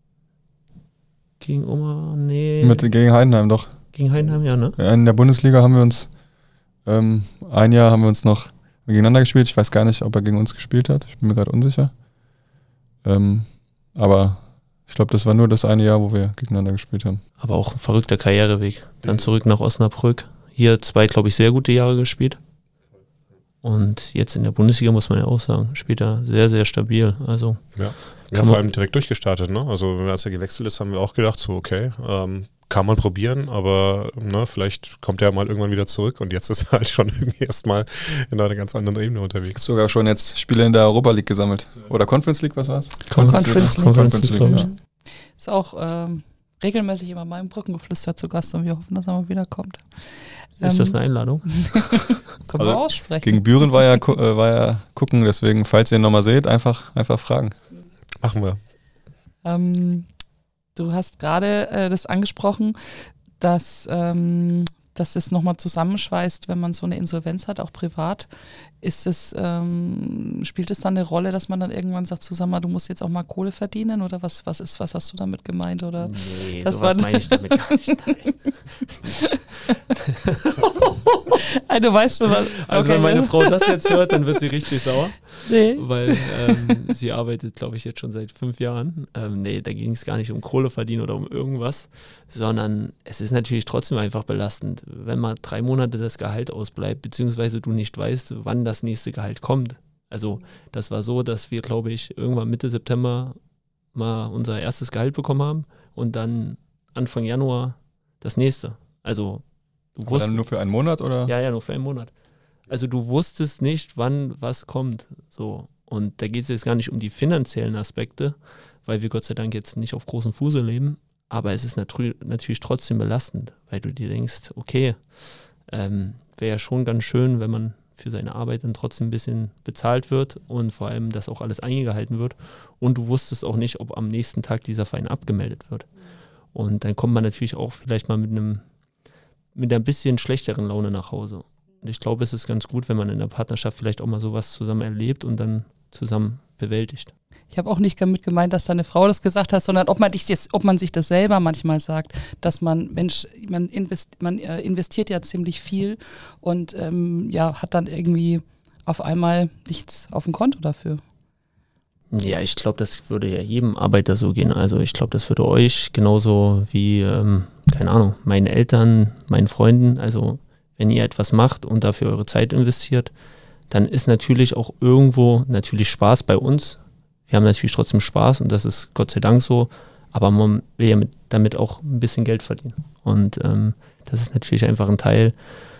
Speaker 4: Gegen Omar? Nee.
Speaker 1: Mit, gegen Heidenheim doch.
Speaker 4: Gegen Heidenheim, ja, ne?
Speaker 1: In der Bundesliga haben wir uns, ähm, ein Jahr haben wir uns noch gegeneinander gespielt. Ich weiß gar nicht, ob er gegen uns gespielt hat. Ich bin mir gerade unsicher. Ähm, aber ich glaube, das war nur das eine Jahr, wo wir gegeneinander gespielt haben.
Speaker 4: Aber auch ein verrückter Karriereweg. Dann zurück nach Osnabrück. Hier zwei, glaube ich, sehr gute Jahre gespielt. Und jetzt in der Bundesliga muss man ja auch sagen, spielt er sehr, sehr stabil. Also
Speaker 5: ja, ja vor allem direkt durchgestartet. Ne? Also als er gewechselt ist, haben wir auch gedacht, so okay, ähm, kann man probieren, aber ne, vielleicht kommt er mal irgendwann wieder zurück und jetzt ist er halt schon irgendwie erstmal in einer ganz anderen Ebene unterwegs.
Speaker 1: Sogar schon jetzt Spiele in der Europa League gesammelt. Oder Conference League, was war's?
Speaker 3: Conference League.
Speaker 1: Conference League, ja.
Speaker 3: Ist auch ähm, regelmäßig immer meinem Brückengeflüster zu Gast und wir hoffen, dass er mal wiederkommt.
Speaker 4: Ist das eine Einladung?
Speaker 3: Können wir aussprechen.
Speaker 1: Gegen Büren war ja, äh, war ja gucken, deswegen, falls ihr ihn nochmal seht, einfach, einfach fragen.
Speaker 5: Machen wir.
Speaker 3: Ähm, du hast gerade äh, das angesprochen, dass, ähm, dass es nochmal zusammenschweißt, wenn man so eine Insolvenz hat, auch privat. Ist es, ähm, spielt es dann eine Rolle, dass man dann irgendwann sagt, Susanna, du musst jetzt auch mal Kohle verdienen oder was, was ist, was hast du damit gemeint? Oder
Speaker 4: nee,
Speaker 3: das
Speaker 4: sowas meine ich damit gar nicht.
Speaker 3: Nein. Du weißt schon was.
Speaker 4: Also
Speaker 3: okay.
Speaker 4: wenn meine Frau das jetzt hört, dann wird sie richtig sauer.
Speaker 3: Nee.
Speaker 4: Weil ähm, sie arbeitet, glaube ich, jetzt schon seit fünf Jahren. Ähm, nee, da ging es gar nicht um Kohle verdienen oder um irgendwas, sondern es ist natürlich trotzdem einfach belastend, wenn mal drei Monate das Gehalt ausbleibt, beziehungsweise du nicht weißt, wann das nächste Gehalt kommt. Also das war so, dass wir, glaube ich, irgendwann Mitte September mal unser erstes Gehalt bekommen haben und dann Anfang Januar das nächste. Also du
Speaker 1: Aber
Speaker 4: wusstest,
Speaker 1: dann nur für einen Monat, oder?
Speaker 4: Ja, ja, nur für einen Monat. Also du wusstest nicht, wann was kommt. So. Und da geht es jetzt gar nicht um die finanziellen Aspekte, weil wir Gott sei Dank jetzt nicht auf großem Fuße leben. Aber es ist natr- natürlich trotzdem belastend, weil du dir denkst, okay, ähm, wäre ja schon ganz schön, wenn man für seine Arbeit dann trotzdem ein bisschen bezahlt wird und vor allem, dass auch alles eingehalten wird. Und du wusstest auch nicht, ob am nächsten Tag dieser Verein abgemeldet wird. Und dann kommt man natürlich auch vielleicht mal mit einem mit einer bisschen schlechteren Laune nach Hause. Und ich glaube, es ist ganz gut, wenn man in der Partnerschaft vielleicht auch mal sowas zusammen erlebt und dann zusammen bewältigt.
Speaker 3: Ich habe auch nicht damit gemeint, dass deine Frau das gesagt hat, sondern ob man, dich jetzt, ob man sich das selber manchmal sagt, dass man, Mensch, man, invest, man äh, investiert ja ziemlich viel und ähm, ja, hat dann irgendwie auf einmal nichts auf dem Konto dafür.
Speaker 4: Ja, ich glaube, das würde ja jedem Arbeiter so gehen. Also ich glaube, das würde euch genauso wie, ähm, keine Ahnung, meinen Eltern, meinen Freunden, also wenn ihr etwas macht und dafür eure Zeit investiert, dann ist natürlich auch irgendwo natürlich Spaß bei uns. Wir haben natürlich trotzdem Spaß und das ist Gott sei Dank so, aber man will ja mit, damit auch ein bisschen Geld verdienen. Und ähm, das ist natürlich einfach ein Teil,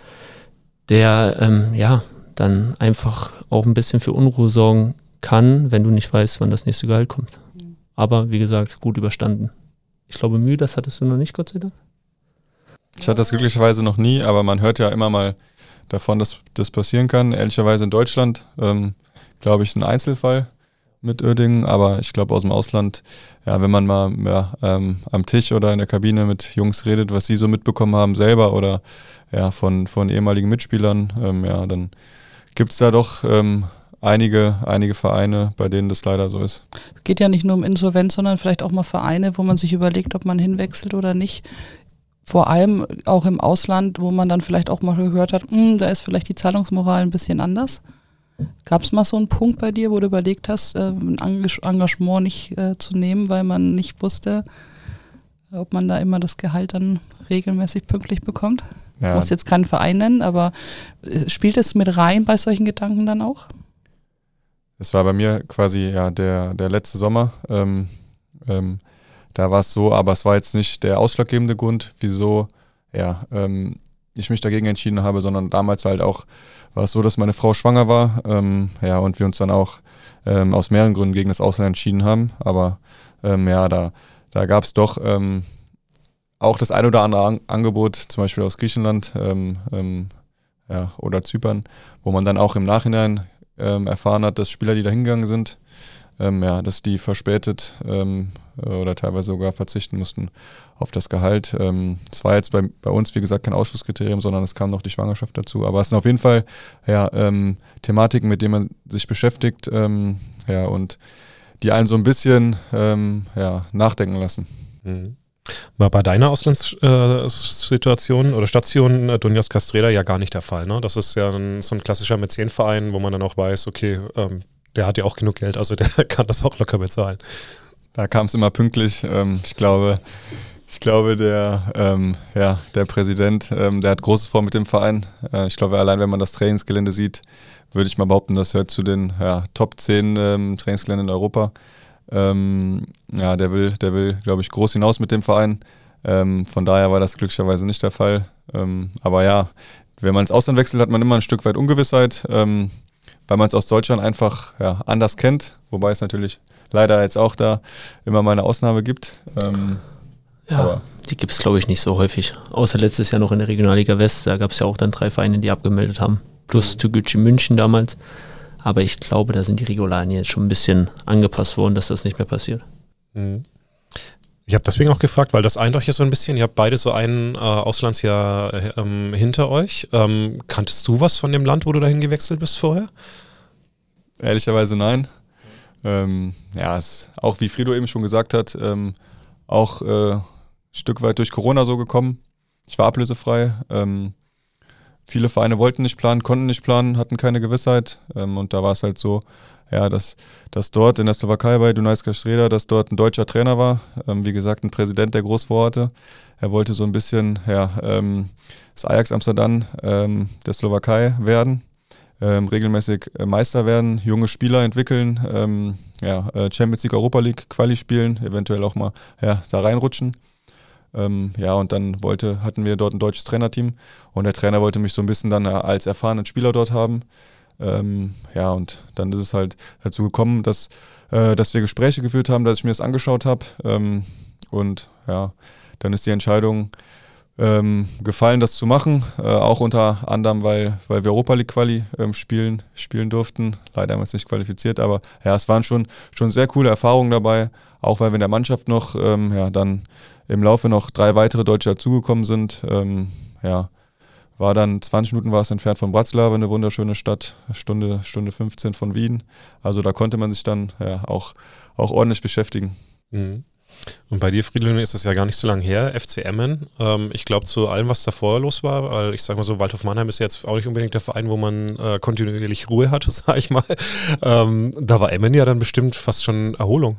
Speaker 4: der ähm, ja dann einfach auch ein bisschen für Unruhe sorgen kann, wenn du nicht weißt, wann das nächste Gehalt kommt. Aber wie gesagt, gut überstanden. Ich glaube, Mühe, das hattest du noch nicht, Gott sei Dank.
Speaker 1: Ich hatte das glücklicherweise noch nie, aber man hört ja immer mal davon, dass das passieren kann. Ehrlicherweise in Deutschland, ähm, glaube ich, ein Einzelfall mit Uerdingen, aber ich glaube aus dem Ausland, ja, wenn man mal ja, ähm, am Tisch oder in der Kabine mit Jungs redet, was sie so mitbekommen haben selber oder ja, von, von ehemaligen Mitspielern, ähm, ja, dann gibt es da doch ähm, einige, einige Vereine, bei denen das leider so ist.
Speaker 3: Es geht ja nicht nur um Insolvenz, sondern vielleicht auch mal Vereine, wo man sich überlegt, ob man hinwechselt oder nicht. Vor allem auch im Ausland, wo man dann vielleicht auch mal gehört hat, mh, da ist vielleicht die Zahlungsmoral ein bisschen anders. Gab es mal so einen Punkt bei dir, wo du überlegt hast, äh, ein Engagement nicht äh, zu nehmen, weil man nicht wusste, ob man da immer das Gehalt dann regelmäßig pünktlich bekommt? Ja. Du musst jetzt keinen Verein nennen, aber äh, spielt es mit rein bei solchen Gedanken dann auch?
Speaker 1: Es war bei mir quasi ja der, der letzte Sommer. Ähm, ähm, da war es so, aber es war jetzt nicht der ausschlaggebende Grund, wieso ja, ähm, ich mich dagegen entschieden habe, sondern damals halt auch war es so, dass meine Frau schwanger war, ähm, ja, und wir uns dann auch ähm, aus mehreren Gründen gegen das Ausland entschieden haben. Aber ähm, ja, da, da gab es doch ähm, auch das ein oder andere An- Angebot, zum Beispiel aus Griechenland ähm, ähm, ja, oder Zypern, wo man dann auch im Nachhinein ähm, erfahren hat, dass Spieler, die da hingegangen sind, ähm, ja, dass die verspätet ähm, oder teilweise sogar verzichten mussten auf das Gehalt. Ähm, es war jetzt bei, bei uns, wie gesagt, kein Ausschlusskriterium, sondern es kam noch die Schwangerschaft dazu. Aber es sind auf jeden Fall ja, ähm, Thematiken, mit denen man sich beschäftigt, ähm, ja, und die einen so ein bisschen ähm, ja, nachdenken lassen.
Speaker 5: Mhm. War bei deiner Auslandssituation äh, oder Station äh, Dunjas Castreda ja gar nicht der Fall, ne? Das ist ja ein, so ein klassischer Mäzenverein, wo man dann auch weiß, okay, ähm, der hat ja auch genug Geld, also der kann das auch locker bezahlen.
Speaker 1: Da kam es immer pünktlich. Ähm, ich glaube, ich glaube, der, ähm, ja, der Präsident, ähm, der hat Großes vor mit dem Verein. Äh, ich glaube, allein wenn man das Trainingsgelände sieht, würde ich mal behaupten, das gehört zu den ja, Top zehn ähm, Trainingsgeländen in Europa. Ähm, ja, der will, der will, glaube ich, groß hinaus mit dem Verein. Ähm, von daher war das glücklicherweise nicht der Fall. Ähm, aber ja, wenn man ins Ausland wechselt, hat man immer ein Stück weit Ungewissheit, ähm, weil man es aus Deutschland einfach ja, anders kennt. Wobei es natürlich leider jetzt auch da immer mal eine Ausnahme gibt. Ähm,
Speaker 4: Ja,
Speaker 1: aber
Speaker 4: die gibt es, glaube ich, nicht so häufig. Außer letztes Jahr noch in der Regionalliga West, da gab es ja auch dann drei Vereine, die abgemeldet haben. Plus Türkgücü München damals. Aber ich glaube, da sind die Regularien jetzt schon ein bisschen angepasst worden, dass das nicht mehr passiert.
Speaker 5: Mhm. Ich habe deswegen auch gefragt, weil das eint euch ja so ein bisschen, ihr habt beide so ein äh, Auslandsjahr äh, ähm, hinter euch. Ähm, kanntest du was von dem Land, wo du dahin gewechselt bist vorher?
Speaker 1: ehrlicherweise nein. Ähm, ja, es ist auch wie Frido eben schon gesagt hat, ähm, auch äh, ein Stück weit durch Corona so gekommen. Ich war ablösefrei. Ähm, viele Vereine wollten nicht planen, konnten nicht planen, hatten keine Gewissheit. Ähm, und da war es halt so, ja, dass, dass dort in der Slowakei bei Dunajska Castreda, dass dort ein deutscher Trainer war. Ähm, wie gesagt, ein Präsident, der groß vorhatte. Er wollte so ein bisschen ja, ähm, das Ajax Amsterdam ähm, der Slowakei werden. Ähm, regelmäßig äh, Meister werden, junge Spieler entwickeln, ähm, ja, äh, Champions League, Europa League, Quali spielen, eventuell auch mal ja, da reinrutschen. Ähm, ja, und dann wollte, hatten wir dort ein deutsches Trainerteam und der Trainer wollte mich so ein bisschen dann äh, als erfahrenen Spieler dort haben. Ähm, ja, und dann ist es halt dazu gekommen, dass, äh, dass wir Gespräche geführt haben, dass ich mir das angeschaut habe. Ähm, und ja, dann ist die Entscheidung Ähm, gefallen, das zu machen, äh, auch unter anderem, weil, weil wir Europa League Quali ähm, spielen, spielen durften. Leider haben wir es nicht qualifiziert, aber ja, es waren schon, schon sehr coole Erfahrungen dabei, auch weil wir in der Mannschaft noch, ähm, ja, dann im Laufe noch drei weitere Deutsche dazugekommen sind. Ähm, ja, war dann zwanzig Minuten war es entfernt von Bratislava, eine wunderschöne Stadt, Stunde, Stunde fünfzehn von Wien. Also da konnte man sich dann ja, auch, auch ordentlich beschäftigen.
Speaker 5: Mhm. Und bei dir, Friedlin, ist das ja gar nicht so lange her, F C Emmen. Ähm, ich glaube, zu allem, was davor los war, weil ich sage mal so, Waldhof Mannheim ist ja jetzt auch nicht unbedingt der Verein, wo man äh, kontinuierlich Ruhe hat, sage ich mal. Ähm, da war Emmen ja dann bestimmt fast schon Erholung.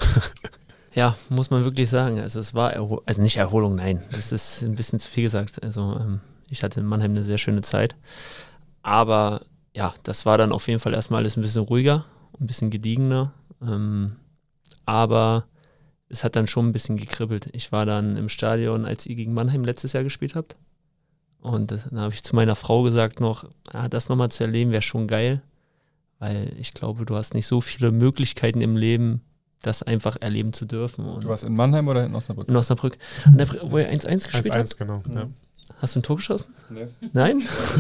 Speaker 4: Ja, muss man wirklich sagen. Also es war, Erhol- also nicht Erholung, nein. Das ist ein bisschen zu viel gesagt. Also ähm, ich hatte in Mannheim eine sehr schöne Zeit. Aber ja, das war dann auf jeden Fall erstmal alles ein bisschen ruhiger, ein bisschen gediegener. Ähm, aber es hat dann schon ein bisschen gekribbelt. Ich war dann im Stadion, als ihr gegen Mannheim letztes Jahr gespielt habt. Und dann habe ich zu meiner Frau gesagt noch, ah, das nochmal zu erleben wäre schon geil. Weil ich glaube, du hast nicht so viele Möglichkeiten im Leben, das einfach erleben zu dürfen. Und
Speaker 1: Du warst in Mannheim oder in Osnabrück?
Speaker 4: in Osnabrück, an der, Br- wo ihr eins eins gespielt
Speaker 5: eins eins,
Speaker 4: habt.
Speaker 5: genau. Ja.
Speaker 4: Hast du ein Tor geschossen?
Speaker 1: Nee.
Speaker 4: Nein?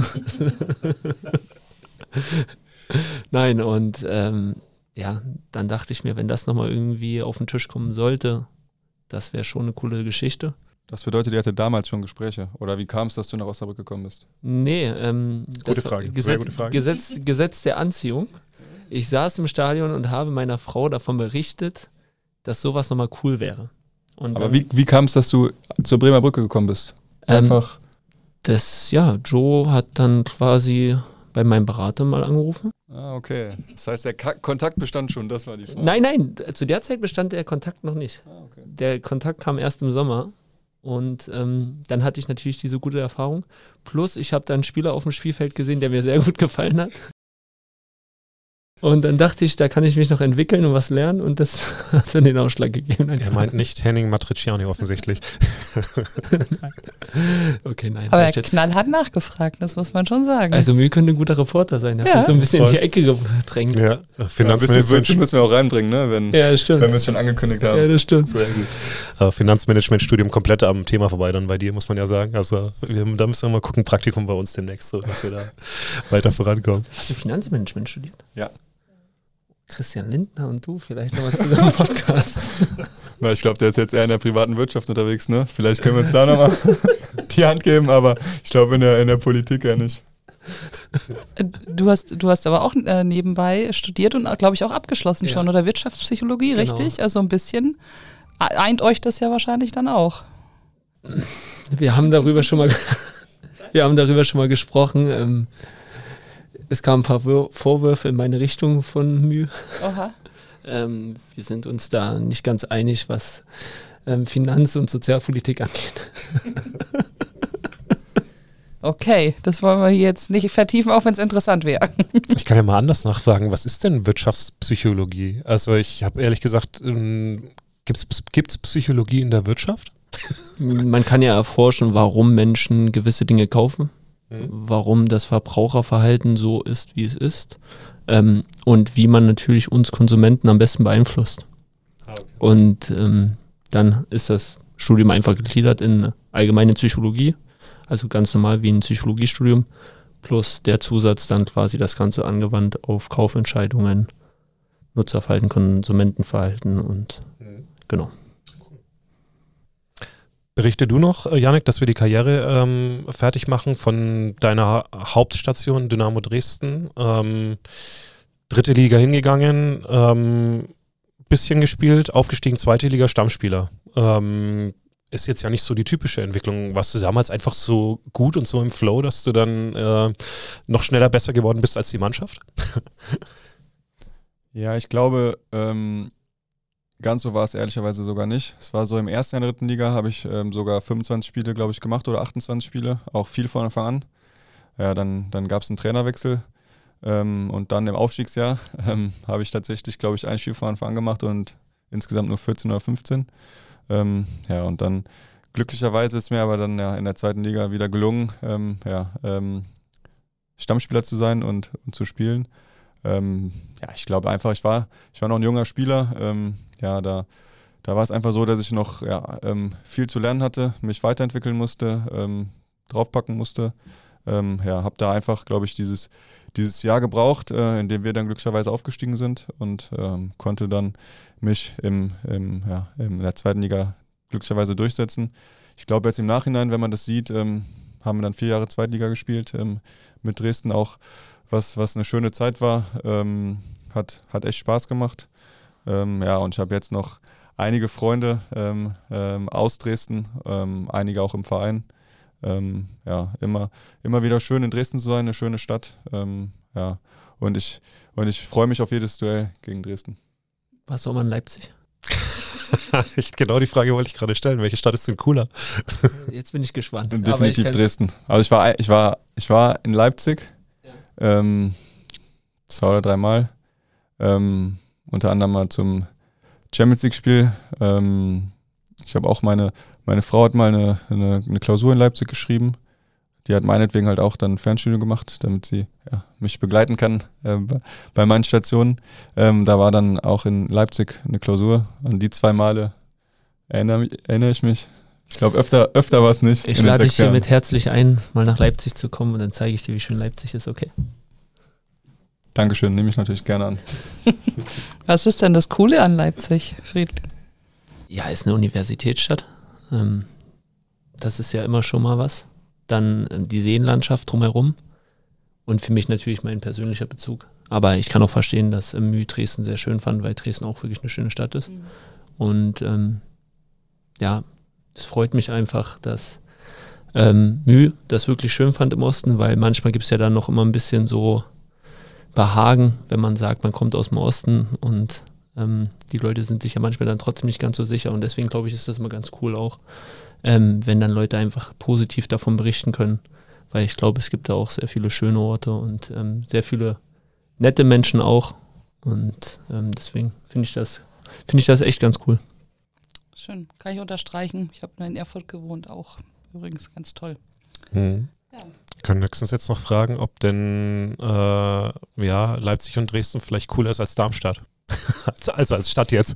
Speaker 4: Nein, und ähm, ja, dann dachte ich mir, wenn das nochmal irgendwie auf den Tisch kommen sollte, das wäre schon eine coole Geschichte.
Speaker 1: Das bedeutet, ihr hattet damals schon Gespräche. Oder wie kam es, dass du nach Osnabrück gekommen bist?
Speaker 4: Nee, ähm,
Speaker 5: Gute
Speaker 4: das war
Speaker 5: Frage, sehr
Speaker 4: Gesetz,
Speaker 5: gute Frage.
Speaker 4: Gesetz, Gesetz der Anziehung. Ich saß im Stadion und habe meiner Frau davon berichtet, dass sowas nochmal cool wäre. Und
Speaker 1: Aber
Speaker 4: dann,
Speaker 1: wie, wie kam es, dass du zur Bremer Brücke gekommen bist?
Speaker 4: ähm,
Speaker 1: Einfach.
Speaker 4: das, ja, Joe hat dann quasi bei meinem Berater mal angerufen.
Speaker 1: Ah, okay. Das heißt, der Ka- Kontakt bestand schon, das war die Frage.
Speaker 4: Nein, nein, zu der Zeit bestand der Kontakt noch nicht.
Speaker 1: Ah, okay.
Speaker 4: Der Kontakt kam erst im Sommer und ähm, dann hatte ich natürlich diese gute Erfahrung. Plus, ich habe da einen Spieler auf dem Spielfeld gesehen, der mir sehr gut gefallen hat. Und dann dachte ich, da kann ich mich noch entwickeln und was lernen und das hat dann den Ausschlag gegeben.
Speaker 5: Er meint nicht Henning Matriciani offensichtlich.
Speaker 4: Nein. Okay, nein.
Speaker 3: Aber er hat
Speaker 4: jetzt.
Speaker 3: knallhart nachgefragt, das muss man schon sagen.
Speaker 4: Also Mühe könnte ein guter Reporter sein. Er
Speaker 3: Ja.
Speaker 4: hat so ein bisschen
Speaker 5: Voll.
Speaker 4: in die Ecke gedrängt.
Speaker 5: Ja,
Speaker 1: Ja, ein bisschen
Speaker 5: Finanzmanagement,
Speaker 1: Würzchen müssen wir auch reinbringen, ne? wenn,
Speaker 4: Ja, das stimmt.
Speaker 1: wenn wir es schon angekündigt haben.
Speaker 4: Ja, das stimmt.
Speaker 1: Sehr gut.
Speaker 5: äh, Finanzmanagement-Studium komplett am Thema vorbei dann bei dir, muss man ja sagen. Also wir, da müssen wir mal gucken, Praktikum bei uns demnächst, so dass wir da weiter vorankommen.
Speaker 4: Hast du Finanzmanagement studiert?
Speaker 1: Ja.
Speaker 4: Christian Lindner und du vielleicht nochmal zusammen im Podcast.
Speaker 1: Na, ich glaube, der ist jetzt eher in der privaten Wirtschaft unterwegs, ne? Vielleicht können wir uns da nochmal die Hand geben, aber ich glaube in der, in der Politik ja nicht.
Speaker 3: Du hast, du hast aber auch äh, nebenbei studiert und, glaube ich, auch abgeschlossen
Speaker 4: Ja.
Speaker 3: schon, oder Wirtschaftspsychologie,
Speaker 4: Genau.
Speaker 3: richtig? Also ein bisschen eint euch das ja wahrscheinlich dann auch.
Speaker 4: Wir haben darüber schon mal, wir haben darüber schon mal gesprochen. Ähm, es kamen ein paar Wür- Vorwürfe in meine Richtung von Mühe.
Speaker 3: Oha.
Speaker 4: Ähm, wir sind uns da nicht ganz einig, was ähm, Finanz- und Sozialpolitik angeht.
Speaker 3: Okay, das wollen wir hier jetzt nicht vertiefen, auch wenn es interessant wäre.
Speaker 5: Ich kann ja mal anders nachfragen, was ist denn Wirtschaftspsychologie? Also ich habe ehrlich gesagt, ähm, gibt es Psychologie in der Wirtschaft?
Speaker 4: Man kann ja erforschen, warum Menschen gewisse Dinge kaufen,
Speaker 5: Mhm.
Speaker 4: warum das Verbraucherverhalten so ist, wie es ist, ähm, und wie man natürlich uns Konsumenten am besten beeinflusst.
Speaker 5: Ah, okay.
Speaker 4: Und ähm, dann ist das Studium einfach gegliedert in allgemeine Psychologie, also ganz normal wie ein Psychologiestudium, plus der Zusatz dann quasi das Ganze angewandt auf Kaufentscheidungen, Nutzerverhalten, Konsumentenverhalten und
Speaker 5: Mhm.
Speaker 4: genau.
Speaker 5: Berichte du noch, äh, Jannik, dass wir die Karriere ähm, fertig machen von deiner Ha- Hauptstation Dynamo Dresden. Ähm, dritte Liga hingegangen, ähm, bisschen gespielt, aufgestiegen, zweite Liga, Stammspieler. Ähm, ist jetzt ja nicht so die typische Entwicklung. Warst du damals einfach so gut und so im Flow, dass du dann äh, noch schneller besser geworden bist als die Mannschaft?
Speaker 1: Ja, ich glaube, ähm, ganz so war es ehrlicherweise sogar nicht. Es war so, im ersten, in der dritten Liga habe ich ähm, sogar fünfundzwanzig Spiele, glaube ich, gemacht oder achtundzwanzig Spiele, auch viel von Anfang an. Ja, dann, dann gab es einen Trainerwechsel ähm, und dann im Aufstiegsjahr ähm, habe ich tatsächlich, glaube ich, ein Spiel von Anfang an gemacht und insgesamt nur vierzehn oder fünfzehn. Ähm, ja, und dann glücklicherweise ist mir aber dann ja in der zweiten Liga wieder gelungen, ähm, ja, ähm, Stammspieler zu sein und, und zu spielen. Ähm, ja, ich glaube einfach, ich war, ich war noch ein junger Spieler. Ähm, ja, da, da war es einfach so, dass ich noch ja, ähm, viel zu lernen hatte, mich weiterentwickeln musste, ähm, draufpacken musste. Ähm, ja, habe da einfach, glaube ich, dieses, dieses Jahr gebraucht, äh, in dem wir dann glücklicherweise aufgestiegen sind und ähm, konnte dann mich im, im, ja, in der zweiten Liga glücklicherweise durchsetzen. Ich glaube jetzt im Nachhinein, wenn man das sieht, ähm, haben wir dann vier Jahre Zweitliga gespielt, ähm, mit Dresden auch, was, was eine schöne Zeit war. Ähm, hat, hat echt Spaß gemacht. Ähm, ja, und ich habe jetzt noch einige Freunde ähm, ähm, aus Dresden, ähm, einige auch im Verein. Ähm, ja, immer, immer wieder schön in Dresden zu sein, eine schöne Stadt. Ähm, ja, und ich, und ich freue mich auf jedes Duell gegen Dresden.
Speaker 4: Was soll man in Leipzig?
Speaker 5: ich, genau die Frage wollte ich gerade stellen. Welche Stadt ist denn cooler?
Speaker 4: Jetzt bin ich gespannt.
Speaker 1: Definitiv
Speaker 4: Aber ich kenn-
Speaker 1: Dresden. Also ich war, ich war, ich war in Leipzig ähm, zwei oder dreimal. Ähm, unter anderem mal zum Champions League-Spiel. Ähm, ich habe auch meine, meine Frau hat mal eine, eine, eine Klausur in Leipzig geschrieben. Die hat meinetwegen halt auch dann Fernstudium gemacht, damit sie ja, mich begleiten kann äh, bei meinen Stationen. Ähm, da war dann auch in Leipzig eine Klausur. An die zwei Male erinnere, erinnere ich mich. Ich glaube, öfter, öfter war es nicht.
Speaker 4: Ich
Speaker 1: in den
Speaker 4: lade dich
Speaker 1: sechs Jahren.
Speaker 4: hiermit herzlich ein, mal nach Leipzig zu kommen und dann zeige ich dir, wie schön Leipzig ist, okay?
Speaker 1: Dankeschön, nehme ich natürlich gerne an.
Speaker 3: Was ist denn das Coole an Leipzig, Friedl?
Speaker 4: Ja, ist eine Universitätsstadt. Ähm, das ist ja immer schon mal was. Dann ähm, die Seenlandschaft drumherum und für mich natürlich mein persönlicher Bezug. Aber ich kann auch verstehen, dass ähm, Mühe Dresden sehr schön fand, weil Dresden auch wirklich eine schöne Stadt ist. Mhm. Und ähm, ja, es freut mich einfach, dass ähm, Mühe das wirklich schön fand im Osten, weil manchmal gibt es ja dann noch immer ein bisschen so Behagen, wenn man sagt, man kommt aus dem Osten und ähm, die Leute sind sich ja manchmal dann trotzdem nicht ganz so sicher und deswegen glaube ich, ist das immer ganz cool auch, ähm, wenn dann Leute einfach positiv davon berichten können, weil ich glaube, es gibt da auch sehr viele schöne Orte und ähm, sehr viele nette Menschen auch Und ähm, deswegen finde ich das, finde ich das echt ganz cool.
Speaker 3: Schön, kann ich unterstreichen. Ich habe nur in Erfurt gewohnt, auch übrigens ganz toll.
Speaker 5: Mhm.
Speaker 3: Ja.
Speaker 5: Wir können höchstens jetzt noch fragen, ob denn äh, ja, Leipzig und Dresden vielleicht cooler ist als Darmstadt. Also als Stadt jetzt.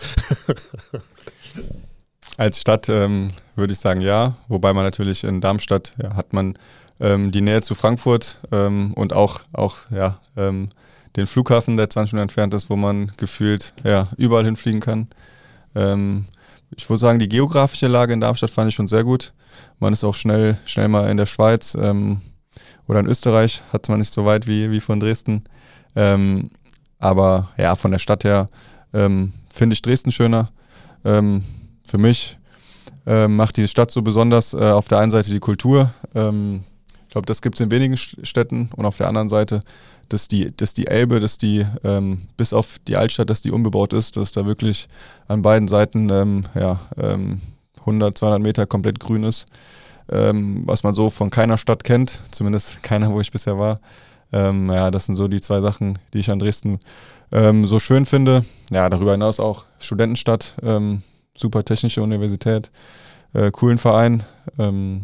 Speaker 1: Als Stadt ähm, würde ich sagen ja, wobei man natürlich in Darmstadt ja, hat man ähm, die Nähe zu Frankfurt ähm, und auch, auch ja, ähm, den Flughafen, der zwanzig Minuten entfernt ist, wo man gefühlt ja, überall hinfliegen kann. Ähm, ich würde sagen, die geografische Lage in Darmstadt fand ich schon sehr gut. Man ist auch schnell, schnell mal in der Schweiz ähm, oder in Österreich, hat man nicht so weit wie, wie von Dresden. Ähm, aber ja, von der Stadt her ähm, finde ich Dresden schöner. Ähm, für mich ähm, macht die Stadt so besonders äh, auf der einen Seite die Kultur. Ähm, ich glaube, das gibt es in wenigen Städten und auf der anderen Seite, dass die, dass die Elbe, dass die ähm, bis auf die Altstadt, dass die unbebaut ist, dass da wirklich an beiden Seiten ähm, ja, ähm, hundert, zweihundert Meter komplett grün ist, ähm, was man so von keiner Stadt kennt, zumindest keiner, wo ich bisher war. Ähm, ja, das sind so die zwei Sachen, die ich an Dresden ähm, so schön finde. Ja, darüber hinaus auch Studentenstadt, ähm, super technische Universität, äh, coolen Verein, ähm,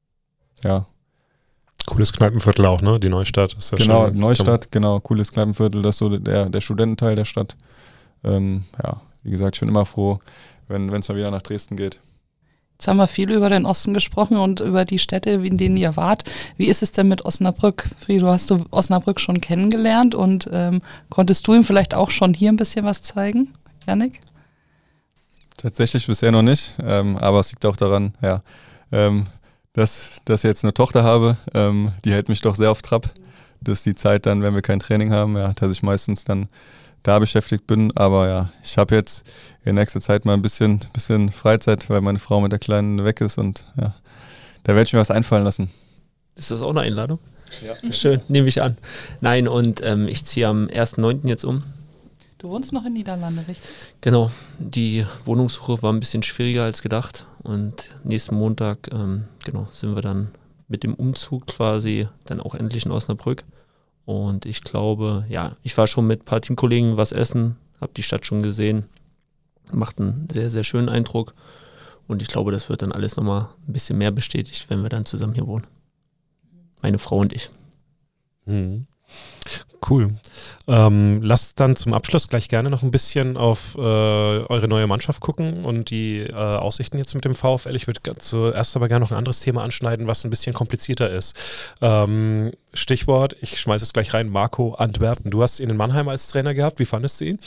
Speaker 1: ja.
Speaker 5: Cooles Kneipenviertel auch, ne? Die Neustadt ist ja
Speaker 1: Genau,
Speaker 5: schon,
Speaker 1: Neustadt, genau, cooles Kneipenviertel, das ist so der, der Studententeil der Stadt. Ähm, ja, wie gesagt, ich bin immer froh, wenn es mal wieder nach Dresden geht.
Speaker 3: Jetzt haben wir viel über den Osten gesprochen und über die Städte, in denen ihr wart. Wie ist es denn mit Osnabrück? Frido, hast du Osnabrück schon kennengelernt und ähm, konntest du ihm vielleicht auch schon hier ein bisschen was zeigen, Jannik?
Speaker 1: Tatsächlich bisher noch nicht, ähm, aber es liegt auch daran, ja, ähm, dass, dass ich jetzt eine Tochter habe, ähm, die hält mich doch sehr auf Trab, dass die Zeit dann, wenn wir kein Training haben, ja, dass ich meistens dann da beschäftigt bin, aber ja, ich habe jetzt in nächster Zeit mal ein bisschen, bisschen Freizeit, weil meine Frau mit der Kleinen weg ist und ja, da werde ich mir was einfallen lassen.
Speaker 4: Ist das auch eine Einladung?
Speaker 1: Ja.
Speaker 4: Schön, nehme ich an. Nein, und ähm, ich ziehe am ersten neunten jetzt um.
Speaker 3: Du wohnst noch in Niederlande, richtig?
Speaker 4: Genau, die Wohnungssuche war ein bisschen schwieriger als gedacht und nächsten Montag ähm, genau, sind wir dann mit dem Umzug quasi dann auch endlich in Osnabrück. Und ich glaube, ja, ich war schon mit ein paar Teamkollegen was essen, habe die Stadt schon gesehen, macht einen sehr, sehr schönen Eindruck. Und ich glaube, das wird dann alles nochmal ein bisschen mehr bestätigt, wenn wir dann zusammen hier wohnen. Meine Frau und ich.
Speaker 5: Mhm. Cool. Ähm, lasst dann zum Abschluss gleich gerne noch ein bisschen auf äh, eure neue Mannschaft gucken und die äh, Aussichten jetzt mit dem VfL. Ich würde zuerst aber gerne noch ein anderes Thema anschneiden, was ein bisschen komplizierter ist. Ähm, Stichwort, ich schmeiße es gleich rein, Marco Antwerpen. Du hast ihn in Mannheim als Trainer gehabt. Wie fandest du ihn?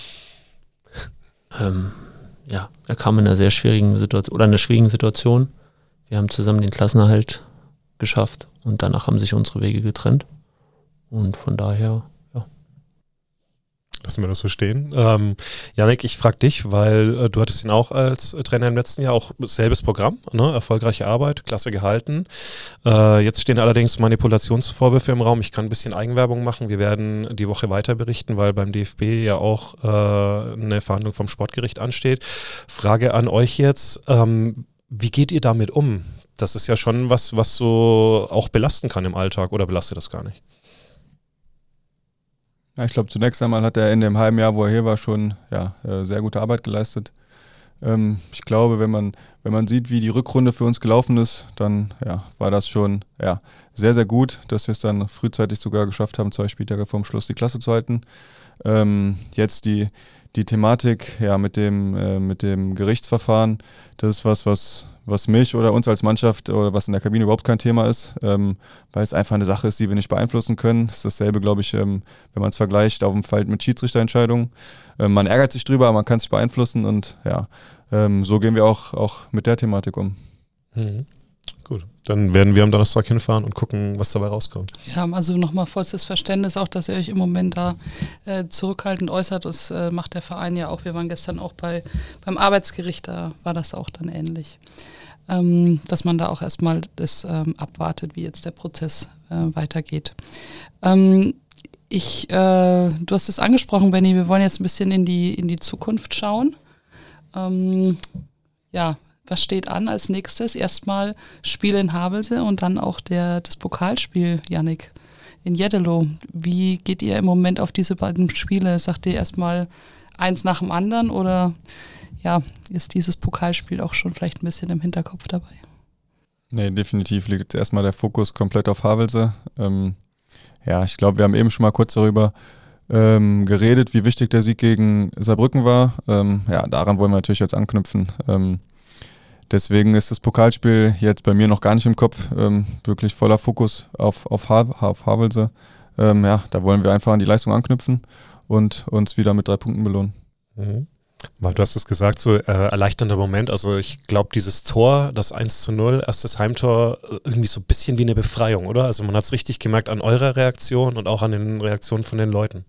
Speaker 4: Ähm, ja, er kam in einer sehr schwierigen Situation oder einer schwierigen Situation. Wir haben zusammen den Klassenerhalt geschafft und danach haben sich unsere Wege getrennt. Und von daher, ja.
Speaker 5: Lassen wir das so stehen. Ähm, Jannik, ich frage dich, weil äh, du hattest ihn auch als äh, Trainer im letzten Jahr, auch selbes Programm, ne? Erfolgreiche Arbeit, klasse gehalten. Äh, jetzt stehen allerdings Manipulationsvorwürfe im Raum. Ich kann ein bisschen Eigenwerbung machen. Wir werden die Woche weiter berichten, weil beim D F B ja auch äh, eine Verhandlung vom Sportgericht ansteht. Frage an euch jetzt, ähm, wie geht ihr damit um? Das ist ja schon was, was so auch belasten kann im Alltag, oder belastet das gar nicht?
Speaker 1: Ja, ich glaube, zunächst einmal hat er in dem halben Jahr, wo er hier war, schon ja, sehr gute Arbeit geleistet. Ähm, ich glaube, wenn man, wenn man sieht, wie die Rückrunde für uns gelaufen ist, dann ja, war das schon ja, sehr, sehr gut, dass wir es dann frühzeitig sogar geschafft haben, zwei Spieltage vorm Schluss die Klasse zu halten. Ähm, jetzt die, die Thematik ja, mit, dem, äh, mit dem Gerichtsverfahren, das ist was, was, was mich oder uns als Mannschaft oder was in der Kabine überhaupt kein Thema ist, ähm, weil es einfach eine Sache ist, die wir nicht beeinflussen können. Es ist dasselbe, glaube ich, ähm, wenn man es vergleicht auf dem Feld mit Schiedsrichterentscheidungen. Ähm, man ärgert sich drüber, aber man kann es nicht beeinflussen und ja, ähm, so gehen wir auch, auch mit der Thematik um.
Speaker 5: Mhm. Gut, dann werden wir am Donnerstag hinfahren und gucken, was dabei rauskommt.
Speaker 3: Ja, also nochmal vollstes Verständnis auch, dass ihr euch im Moment da äh, zurückhaltend äußert. Das äh, macht der Verein ja auch. Wir waren gestern auch bei beim Arbeitsgericht, da war das auch dann ähnlich. Ähm, dass man da auch erstmal das ähm, abwartet, wie jetzt der Prozess äh, weitergeht. Ähm, ich, äh, du hast es angesprochen, Benni, wir wollen jetzt ein bisschen in die, in die Zukunft schauen. Ähm, ja, was steht an als nächstes? Erstmal Spiel in Havelse und dann auch der, das Pokalspiel, Jannik. in Jeddelo. Wie geht ihr im Moment auf diese beiden Spiele? Sagt ihr erstmal eins nach dem anderen oder ja, ist dieses Pokalspiel auch schon vielleicht ein bisschen im Hinterkopf dabei?
Speaker 1: Nee, definitiv liegt jetzt erstmal der Fokus komplett auf Havelse. Ähm, ja, ich glaube, wir haben eben schon mal kurz darüber ähm, geredet, wie wichtig der Sieg gegen Saarbrücken war. Ähm, ja, daran wollen wir natürlich jetzt anknüpfen. Ähm, deswegen ist das Pokalspiel jetzt bei mir noch gar nicht im Kopf. Ähm, wirklich voller Fokus auf, auf, ha- auf Havelse. Ähm, ja, da wollen wir einfach an die Leistung anknüpfen und uns wieder mit drei Punkten belohnen.
Speaker 5: Mhm. Weil du hast es gesagt, so äh, erleichternder Moment. Also ich glaube, dieses Tor, das eins zu null, erstes Heimtor, irgendwie so ein bisschen wie eine Befreiung, oder? Also man hat es richtig gemerkt an eurer Reaktion und auch an den Reaktionen von den Leuten.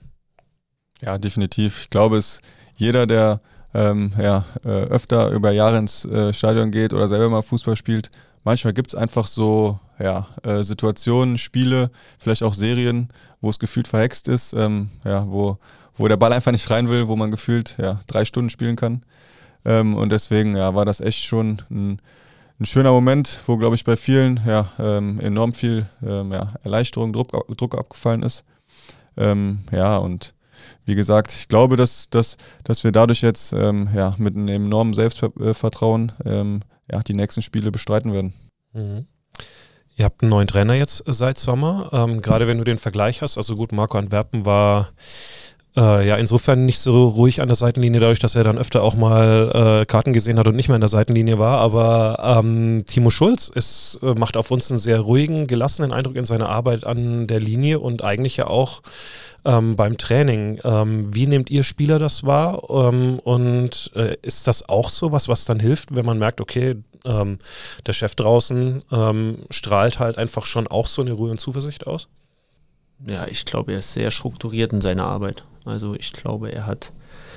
Speaker 1: Ja, definitiv. Ich glaube, es jeder, der ähm, ja, äh, öfter über Jahre ins äh, Stadion geht oder selber mal Fußball spielt, manchmal gibt es einfach so ja, äh, Situationen, Spiele, vielleicht auch Serien, wo es gefühlt verhext ist, ähm, ja, wo wo der Ball einfach nicht rein will, wo man gefühlt ja, drei Stunden spielen kann. Ähm, und deswegen ja, war das echt schon ein, ein schöner Moment, wo, glaube ich, bei vielen ja, ähm, enorm viel ähm, ja, Erleichterung, Druck, Druck abgefallen ist. Ähm, ja, und wie gesagt, ich glaube, dass, dass, dass wir dadurch jetzt ähm, ja, mit einem enormen Selbstvertrauen ähm, ja, die nächsten Spiele bestreiten werden.
Speaker 5: Mhm. Ihr habt einen neuen Trainer jetzt seit Sommer. Ähm, gerade wenn du den Vergleich hast, also gut, Marco Antwerpen war Äh, ja, insofern nicht so ruhig an der Seitenlinie, dadurch, dass er dann öfter auch mal äh, Karten gesehen hat und nicht mehr an der Seitenlinie war. Aber ähm, Timo Schulz ist, äh, macht auf uns einen sehr ruhigen, gelassenen Eindruck in seiner Arbeit an der Linie und eigentlich ja auch ähm, beim Training. Ähm, wie nehmt ihr Spieler das wahr? Ähm, und äh, ist das auch so was, was dann hilft, wenn man merkt, okay, ähm, der Chef draußen ähm, strahlt halt einfach schon auch so eine Ruhe und Zuversicht aus?
Speaker 4: Ja, ich glaube, er ist sehr strukturiert in seiner Arbeit. Also ich glaube, er hat,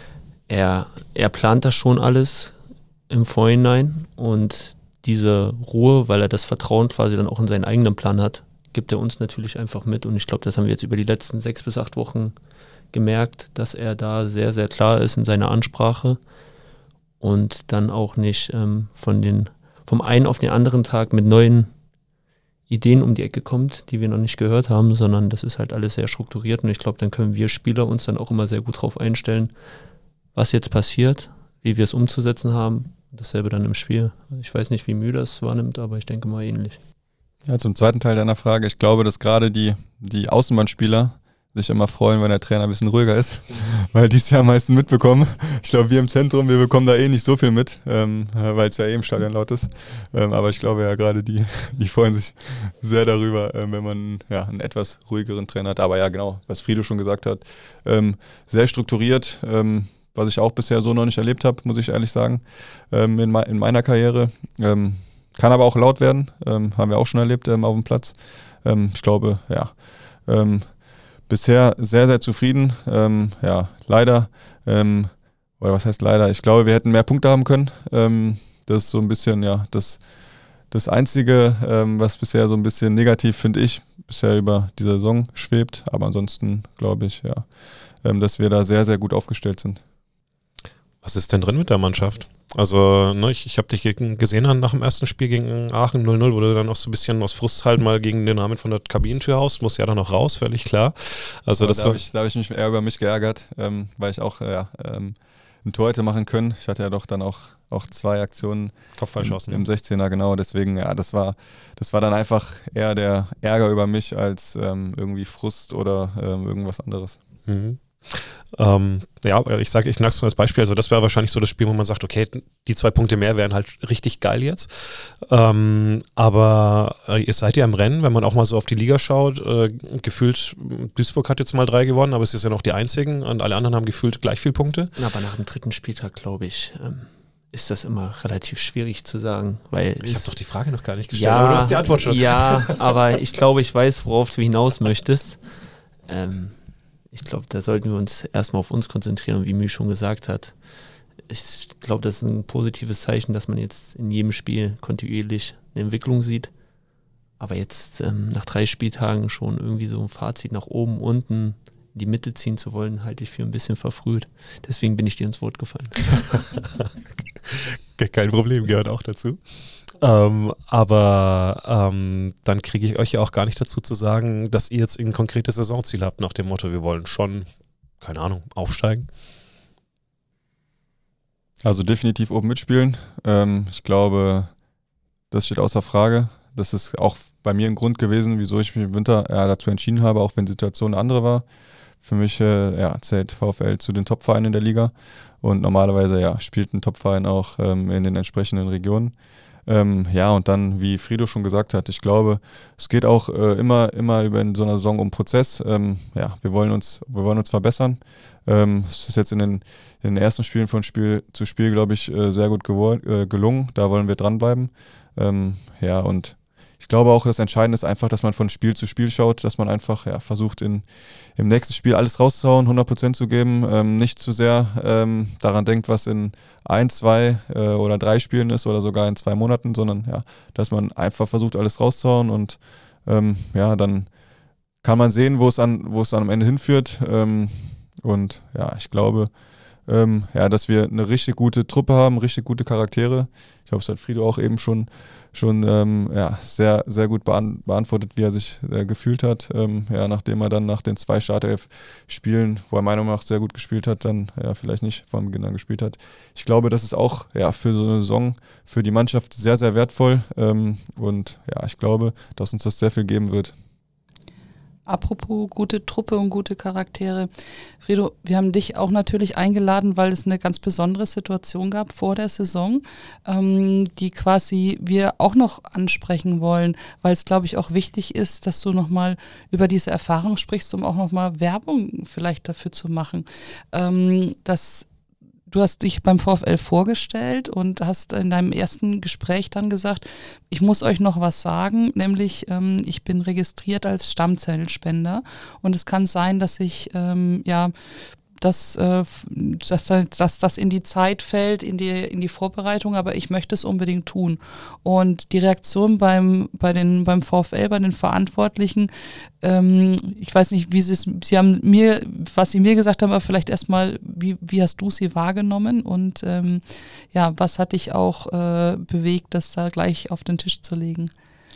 Speaker 4: er, er plant das schon alles im Vorhinein und diese Ruhe, weil er das Vertrauen quasi dann auch in seinen eigenen Plan hat, gibt er uns natürlich einfach mit und ich glaube, das haben wir jetzt über die letzten sechs bis acht Wochen gemerkt, dass er da sehr, sehr klar ist in seiner Ansprache und dann auch nicht ähm, von den, vom einen auf den anderen Tag mit neuen Ideen um die Ecke kommt, die wir noch nicht gehört haben, sondern das ist halt alles sehr strukturiert und ich glaube, dann können wir Spieler uns dann auch immer sehr gut drauf einstellen, was jetzt passiert, wie wir es umzusetzen haben. Dasselbe dann im Spiel. Ich weiß nicht, wie Mühe das wahrnimmt, aber ich denke mal ähnlich.
Speaker 1: Ja, zum zweiten Teil deiner Frage. Ich glaube, dass gerade die, die Außenbahnspieler sich immer freuen, wenn der Trainer ein bisschen ruhiger ist, weil die es ja am meisten mitbekommen. Ich glaube, wir im Zentrum, wir bekommen da eh nicht so viel mit, ähm, weil es ja eh im Stadion laut ist. Ähm, aber ich glaube ja gerade die, die freuen sich sehr darüber, ähm, wenn man ja, einen etwas ruhigeren Trainer hat. Aber ja, genau, was Frido schon gesagt hat, ähm, sehr strukturiert, ähm, was ich auch bisher so noch nicht erlebt habe, muss ich ehrlich sagen, ähm, in, me- in meiner Karriere. Ähm, kann aber auch laut werden, ähm, haben wir auch schon erlebt ähm, auf dem Platz. Ähm, ich glaube, ja, ähm, bisher sehr, sehr zufrieden. Ähm, ja, leider, ähm, oder was heißt leider? Ich glaube, wir hätten mehr Punkte haben können. Ähm, das ist so ein bisschen, ja, das, das Einzige, ähm, was bisher so ein bisschen negativ, finde ich, bisher über die Saison schwebt. Aber ansonsten glaube ich, ja, ähm, dass wir da sehr, sehr gut aufgestellt sind.
Speaker 5: Was ist denn drin mit der Mannschaft? Also, ne, ich, ich habe dich gegen, gesehen nach dem ersten Spiel gegen Aachen null null, wo du dann auch so ein bisschen aus Frust halt mal gegen den Rahmen von der Kabinentür haust, muss ja dann noch raus, völlig klar. Also
Speaker 1: Aber
Speaker 5: das
Speaker 1: da
Speaker 5: war
Speaker 1: habe ich, da hab ich mich eher über mich geärgert, ähm, weil ich auch ja, ähm, ein Tor hätte machen können. Ich hatte ja doch dann auch, auch zwei Aktionen
Speaker 5: Kopfballschossen.
Speaker 1: im, im sechzehner, genau. Deswegen, ja, das war, das war dann einfach eher der Ärger über mich als ähm, irgendwie Frust oder ähm, irgendwas anderes.
Speaker 5: Mhm. Ähm, ja, ich sage, ich sag's nur als Beispiel, also das wäre wahrscheinlich so das Spiel, wo man sagt, okay, die zwei Punkte mehr wären halt richtig geil jetzt. Ähm, aber äh, ihr seid ja im Rennen, wenn man auch mal so auf die Liga schaut, äh, gefühlt, Duisburg hat jetzt mal drei gewonnen, aber es ist ja noch die einzigen und alle anderen haben gefühlt gleich viel Punkte.
Speaker 4: Aber nach dem dritten Spieltag, glaube ich, ähm, ist das immer relativ schwierig zu sagen, weil
Speaker 5: Ich habe doch die Frage noch gar nicht gestellt,
Speaker 4: ja,
Speaker 5: aber du hast die Antwort schon.
Speaker 4: Ja, aber ich glaube, ich weiß, worauf du hinaus möchtest. Ähm, Ich glaube, da sollten wir uns erstmal auf uns konzentrieren, wie Mü schon gesagt hat. Ich glaube, das ist ein positives Zeichen, dass man jetzt in jedem Spiel kontinuierlich eine Entwicklung sieht. Aber jetzt ähm, nach drei Spieltagen schon irgendwie so ein Fazit nach oben, unten in die Mitte ziehen zu wollen, halte ich für ein bisschen verfrüht. Deswegen bin ich dir ins Wort gefallen.
Speaker 5: Kein Problem, gehört auch dazu. Ähm, aber ähm, dann kriege ich euch ja auch gar nicht dazu zu sagen, dass ihr jetzt ein konkretes Saisonziel habt nach dem Motto, wir wollen schon, keine Ahnung, aufsteigen.
Speaker 1: Also definitiv oben mitspielen. Ähm, ich glaube, das steht außer Frage. Das ist auch bei mir ein Grund gewesen, wieso ich mich im Winter ja, dazu entschieden habe, auch wenn die Situation eine andere war. Für mich äh, ja, zählt VfL zu den Top-Vereinen in der Liga und normalerweise ja, spielt ein Top-Verein auch ähm, in den entsprechenden Regionen. Ähm, ja, und dann, wie Frido schon gesagt hat, ich glaube, es geht auch äh, immer, immer über in so einer Saison um Prozess. Ähm, ja, wir wollen uns, wir wollen uns verbessern. Ähm, es ist jetzt in den, in den ersten Spielen von Spiel zu Spiel, glaube ich, äh, sehr gut gewor- äh, gelungen. Da wollen wir dranbleiben. Ähm, ja, und ich glaube auch, das Entscheidende ist einfach, dass man von Spiel zu Spiel schaut, dass man einfach ja, versucht, in, im nächsten Spiel alles rauszuhauen, hundert Prozent zu geben, ähm, nicht zu sehr ähm, daran denkt, was in ein, zwei äh, oder drei Spielen ist oder sogar in zwei Monaten, sondern ja, dass man einfach versucht, alles rauszuhauen und ähm, ja, dann kann man sehen, wo es an, wo es dann am Ende hinführt. Ähm, und ja, ich glaube, ähm, ja, dass wir eine richtig gute Truppe haben, richtig gute Charaktere. Ich glaube, es hat Frido auch eben schon schon ähm, ja, sehr, sehr gut beant- beantwortet, wie er sich äh, gefühlt hat, ähm, ja, nachdem er dann nach den zwei Startelf-Spielen, wo er meiner Meinung nach sehr gut gespielt hat, dann ja, vielleicht nicht von Beginn an gespielt hat. Ich glaube, das ist auch ja, für so eine Saison für die Mannschaft sehr, sehr wertvoll ähm, und ja, ich glaube, dass uns das sehr viel geben wird.
Speaker 3: Apropos gute Truppe und gute Charaktere. Frido, wir haben dich auch natürlich eingeladen, weil es eine ganz besondere Situation gab vor der Saison, ähm, die quasi wir auch noch ansprechen wollen, weil es, glaube ich, auch wichtig ist, dass du nochmal über diese Erfahrung sprichst, um auch nochmal Werbung vielleicht dafür zu machen. Ähm, dass Du hast dich beim VfL vorgestellt und hast in deinem ersten Gespräch dann gesagt, ich muss euch noch was sagen, nämlich ähm, ich bin registriert als Stammzellenspender und es kann sein, dass ich ähm, ja dass, äh, dass, dass das in die Zeit fällt, in die, in die Vorbereitung, aber ich möchte es unbedingt tun. Und die Reaktion beim, bei den, beim VfL, bei den Verantwortlichen, ähm, ich weiß nicht, wie sie es, sie haben mir, was sie mir gesagt haben, aber vielleicht erstmal, wie, wie hast du sie wahrgenommen und ähm, ja, was hat dich auch äh, bewegt, das da gleich auf den Tisch zu legen?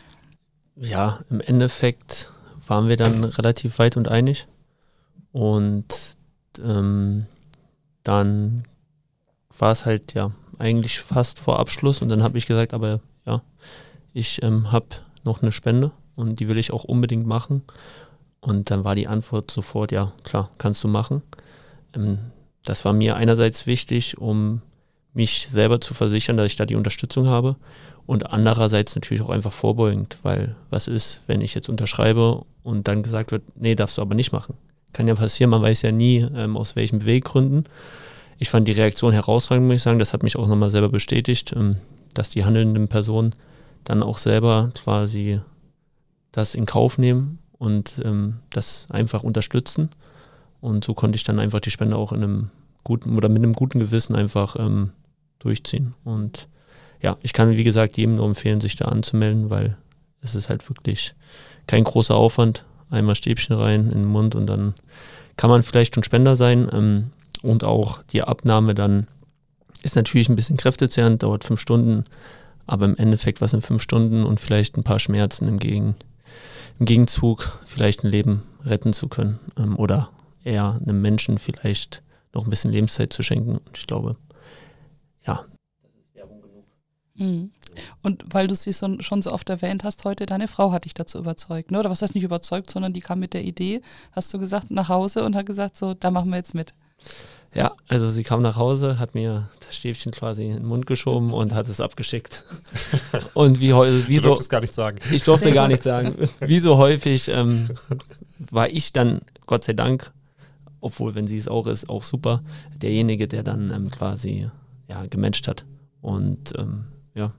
Speaker 4: Ja, im Endeffekt waren wir dann relativ weit und einig und Ähm, dann war es halt ja eigentlich fast vor Abschluss und dann habe ich gesagt, aber ja, ich ähm, habe noch eine Spende und die will ich auch unbedingt machen und dann war die Antwort sofort, ja klar, kannst du machen. Ähm, das war mir einerseits wichtig, um mich selber zu versichern, dass ich da die Unterstützung habe und andererseits natürlich auch einfach vorbeugend, weil was ist, wenn ich jetzt unterschreibe und dann gesagt wird, nee, darfst du aber nicht machen. Kann ja passieren, man weiß ja nie, ähm, aus welchen Beweggründen. Ich fand die Reaktion herausragend, muss ich sagen. Das hat mich auch nochmal selber bestätigt, ähm, dass die handelnden Personen dann auch selber quasi das in Kauf nehmen und ähm, das einfach unterstützen. Und so konnte ich dann einfach die Spende auch in einem guten oder mit einem guten Gewissen einfach ähm, durchziehen. Und ja, ich kann, wie gesagt, jedem nur empfehlen, sich da anzumelden, weil es ist halt wirklich kein großer Aufwand. Einmal Stäbchen rein in den Mund und dann kann man vielleicht schon Spender sein. Ähm, und auch die Abnahme dann ist natürlich ein bisschen kräftezehrend, dauert fünf Stunden, aber im Endeffekt was in fünf Stunden und vielleicht ein paar Schmerzen im, Gegen, im Gegenzug, vielleicht ein Leben retten zu können ähm, oder eher einem Menschen vielleicht noch ein bisschen Lebenszeit zu schenken. Und ich glaube, ja, das ist Werbung genug.
Speaker 3: Mhm. Und weil du sie so, schon so oft erwähnt hast heute, deine Frau hat dich dazu überzeugt, ne? Oder was heißt nicht überzeugt, sondern die kam mit der Idee, hast du gesagt, nach Hause und hat gesagt, so, da machen wir jetzt mit.
Speaker 4: Ja, also sie kam nach Hause, hat mir das Stäbchen quasi in den Mund geschoben und hat es abgeschickt. Und wie, wie
Speaker 5: du
Speaker 4: so,
Speaker 5: durftest gar nicht sagen.
Speaker 4: Ich durfte gar nicht sagen. Wie so häufig ähm, war ich dann, Gott sei Dank, obwohl, wenn sie es auch ist, auch super, derjenige, der dann ähm, quasi ja, gematcht hat. Und ähm, ja,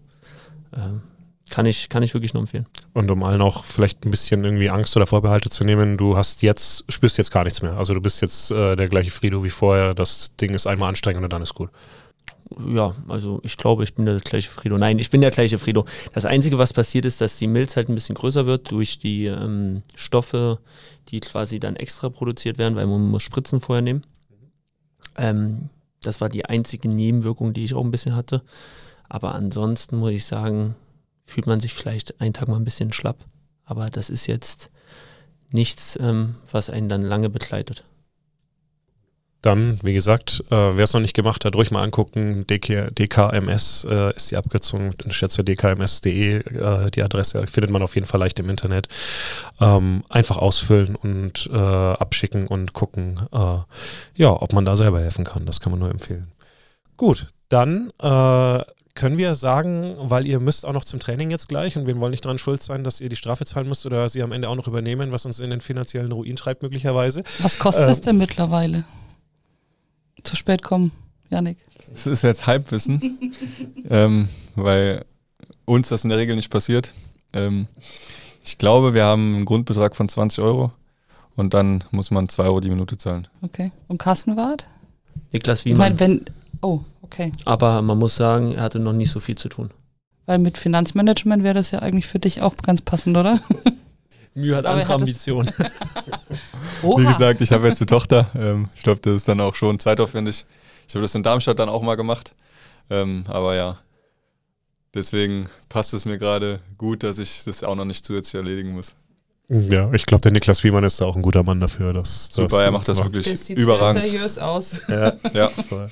Speaker 4: Kann ich, kann ich wirklich nur empfehlen.
Speaker 5: Und um allen auch vielleicht ein bisschen irgendwie Angst oder Vorbehalte zu nehmen, du hast jetzt, spürst jetzt gar nichts mehr. Also du bist jetzt äh, der gleiche Frido wie vorher, das Ding ist einmal anstrengend und dann ist gut.
Speaker 4: Ja, also ich glaube, ich bin der gleiche Frido. Nein, ich bin der gleiche Frido. Das Einzige, was passiert ist, dass die Milz halt ein bisschen größer wird durch die ähm, Stoffe, die quasi dann extra produziert werden, weil man muss Spritzen vorher nehmen. Ähm, das war die einzige Nebenwirkung, die ich auch ein bisschen hatte. Aber ansonsten muss ich sagen, fühlt man sich vielleicht einen Tag mal ein bisschen schlapp. Aber das ist jetzt nichts, ähm, was einen dann lange begleitet.
Speaker 5: Dann, wie gesagt, äh, wer es noch nicht gemacht hat, ruhig mal angucken. D K, D K M S äh, ist die Abkürzung, ich schätze d k m s punkt d e, äh, die Adresse findet man auf jeden Fall leicht im Internet. Ähm, einfach ausfüllen und äh, abschicken und gucken, äh, ja, ob man da selber helfen kann. Das kann man nur empfehlen. Gut, dann äh, können wir sagen, weil ihr müsst auch noch zum Training jetzt gleich und wir wollen nicht dran schuld sein, dass ihr die Strafe zahlen müsst oder sie am Ende auch noch übernehmen, was uns in den finanziellen Ruin treibt möglicherweise.
Speaker 3: Was kostet
Speaker 5: Äh,
Speaker 3: es denn mittlerweile? Zu spät kommen, Yannick.
Speaker 1: Es ist jetzt Halbwissen, ähm, weil uns das in der Regel nicht passiert. Ähm, ich glaube, wir haben einen Grundbetrag von zwanzig Euro und dann muss man zwei Euro die Minute zahlen.
Speaker 3: Okay. Und Kassenwart?
Speaker 4: Niklas
Speaker 3: Ich
Speaker 4: Wiemann.
Speaker 3: meine, wenn. Oh, okay.
Speaker 4: Aber man muss sagen, er hatte noch nicht so viel zu tun.
Speaker 3: Weil mit Finanzmanagement wäre das ja eigentlich für dich auch ganz passend, oder?
Speaker 4: Mühe hat
Speaker 3: Aber er
Speaker 4: andere
Speaker 3: hat es-
Speaker 4: Ambitionen.
Speaker 3: Oha.
Speaker 1: Wie gesagt, ich habe jetzt eine Tochter. Ähm, ich glaube, das ist dann auch schon zeitaufwendig. Ich habe das in Darmstadt dann auch mal gemacht. Ähm, aber ja, deswegen passt es mir gerade gut, dass ich das auch noch nicht zusätzlich erledigen muss.
Speaker 5: Ja, ich glaube, der Niklas Wiemann ist da auch ein guter Mann dafür. Dass,
Speaker 1: Super,
Speaker 5: dass,
Speaker 1: er macht das wirklich
Speaker 3: Das sieht
Speaker 1: überragend.
Speaker 3: sehr seriös aus.
Speaker 5: Ja,
Speaker 1: Ja.
Speaker 5: voll.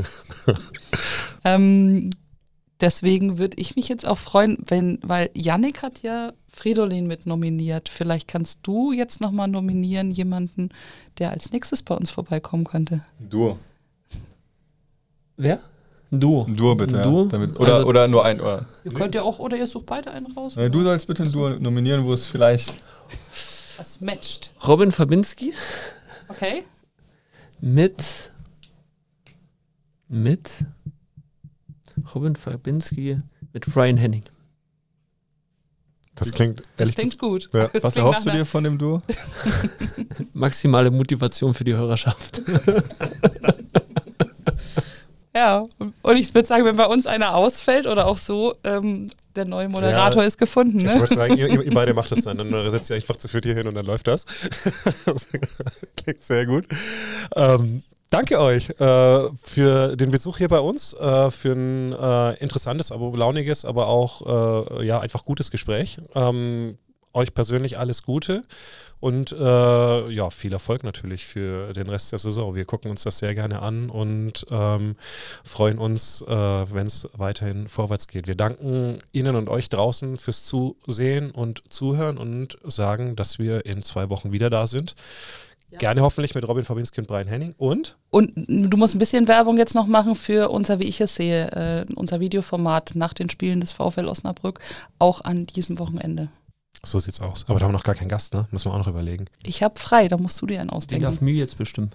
Speaker 3: Ähm, deswegen würde ich mich jetzt auch freuen, wenn, weil Yannick hat ja Fridolin mit nominiert. Vielleicht kannst du jetzt nochmal nominieren, jemanden, der als nächstes bei uns vorbeikommen könnte.
Speaker 1: Duo.
Speaker 4: Wer? Du.
Speaker 1: Ein Duo bitte.
Speaker 4: Ein Duo?
Speaker 1: Ja. Damit, oder,
Speaker 4: Also-
Speaker 1: oder nur ein. Oder.
Speaker 3: Ihr könnt ja auch, oder ihr sucht beide einen raus.
Speaker 1: Äh, Du sollst bitte ein Duo nominieren, wo es vielleicht.
Speaker 3: Was matcht.
Speaker 4: Robin Fabinski
Speaker 3: Okay.
Speaker 4: mit mit Robin Fabinski mit Brian Henning.
Speaker 5: Das klingt
Speaker 3: Das
Speaker 5: ehrlich
Speaker 3: klingt gut.
Speaker 5: Ja.
Speaker 3: Das
Speaker 1: Was
Speaker 3: klingt
Speaker 1: erhoffst du
Speaker 3: nach
Speaker 1: dir von dem Duo?
Speaker 4: Maximale Motivation für die Hörerschaft.
Speaker 3: einer- Ja, und ich würde sagen, wenn bei uns einer ausfällt oder auch so, ähm, der neue Moderator
Speaker 5: Ja,
Speaker 3: ist gefunden.
Speaker 5: Ich
Speaker 3: Ne?
Speaker 5: wollte sagen, ihr, ihr beide macht das dann. Dann setzt ihr einfach zu viert hier hin und dann läuft das. Das klingt sehr gut. Ähm, danke euch äh, für den Besuch hier bei uns, äh, für ein äh, interessantes, aber launiges, aber auch äh, ja, einfach gutes Gespräch. Ähm, euch persönlich alles Gute und äh, ja, viel Erfolg natürlich für den Rest der Saison. Wir gucken uns das sehr gerne an und ähm, freuen uns, äh, wenn es weiterhin vorwärts geht. Wir danken Ihnen und euch draußen fürs Zusehen und Zuhören und sagen, dass wir in zwei Wochen wieder da sind.
Speaker 3: Ja.
Speaker 5: Gerne hoffentlich mit Robin Fabinski und Brian Henning und
Speaker 3: Und du musst ein bisschen Werbung jetzt noch machen für unser, wie ich es sehe, äh, unser Videoformat nach den Spielen des VfL Osnabrück, auch an diesem Wochenende.
Speaker 5: so sieht's aus. Aber da haben wir noch gar keinen Gast, ne? Müssen wir auch noch überlegen.
Speaker 3: Ich habe frei, da musst du dir einen
Speaker 4: Den
Speaker 3: ausdenken.
Speaker 4: darf Mühe jetzt bestimmen.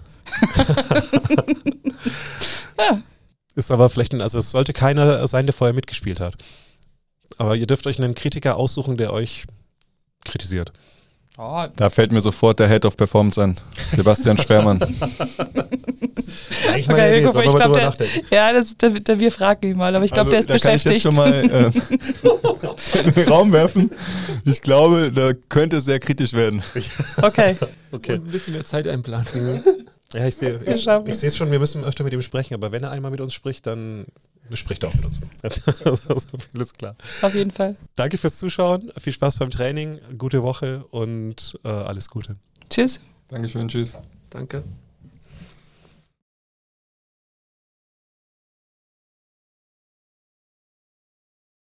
Speaker 3: Ja.
Speaker 5: Ist aber vielleicht, ein, also es sollte keiner sein, der vorher mitgespielt hat. Aber ihr dürft euch einen Kritiker aussuchen, der euch kritisiert.
Speaker 3: Oh,
Speaker 1: Da fällt mir sofort der Head of Performance an. Sebastian Schwermann.
Speaker 5: Eigentlich
Speaker 3: Okay, guck mal, ich glaub, der-
Speaker 5: nachdenken.
Speaker 3: ja, das, der, der, wir fragen ihn mal, aber ich glaube, der ist
Speaker 1: Also, da
Speaker 3: beschäftigt.
Speaker 1: Kann ich jetzt schon mal äh, in den Raum werfen. Ich glaube, da könnte es sehr kritisch werden.
Speaker 3: Okay.
Speaker 5: Okay.
Speaker 4: Und ein bisschen mehr Zeit einplanen.
Speaker 5: Ja, ich sehe ich,
Speaker 3: schaffen.
Speaker 5: ich sehe es schon, wir müssen öfter mit ihm sprechen, aber wenn er einmal mit uns spricht, dann spricht er auch mit uns. Also, so viel ist klar.
Speaker 3: Auf jeden Fall.
Speaker 5: Danke fürs Zuschauen, viel Spaß beim Training, gute Woche und äh, alles Gute.
Speaker 3: Tschüss.
Speaker 1: Dankeschön, tschüss.
Speaker 4: Danke.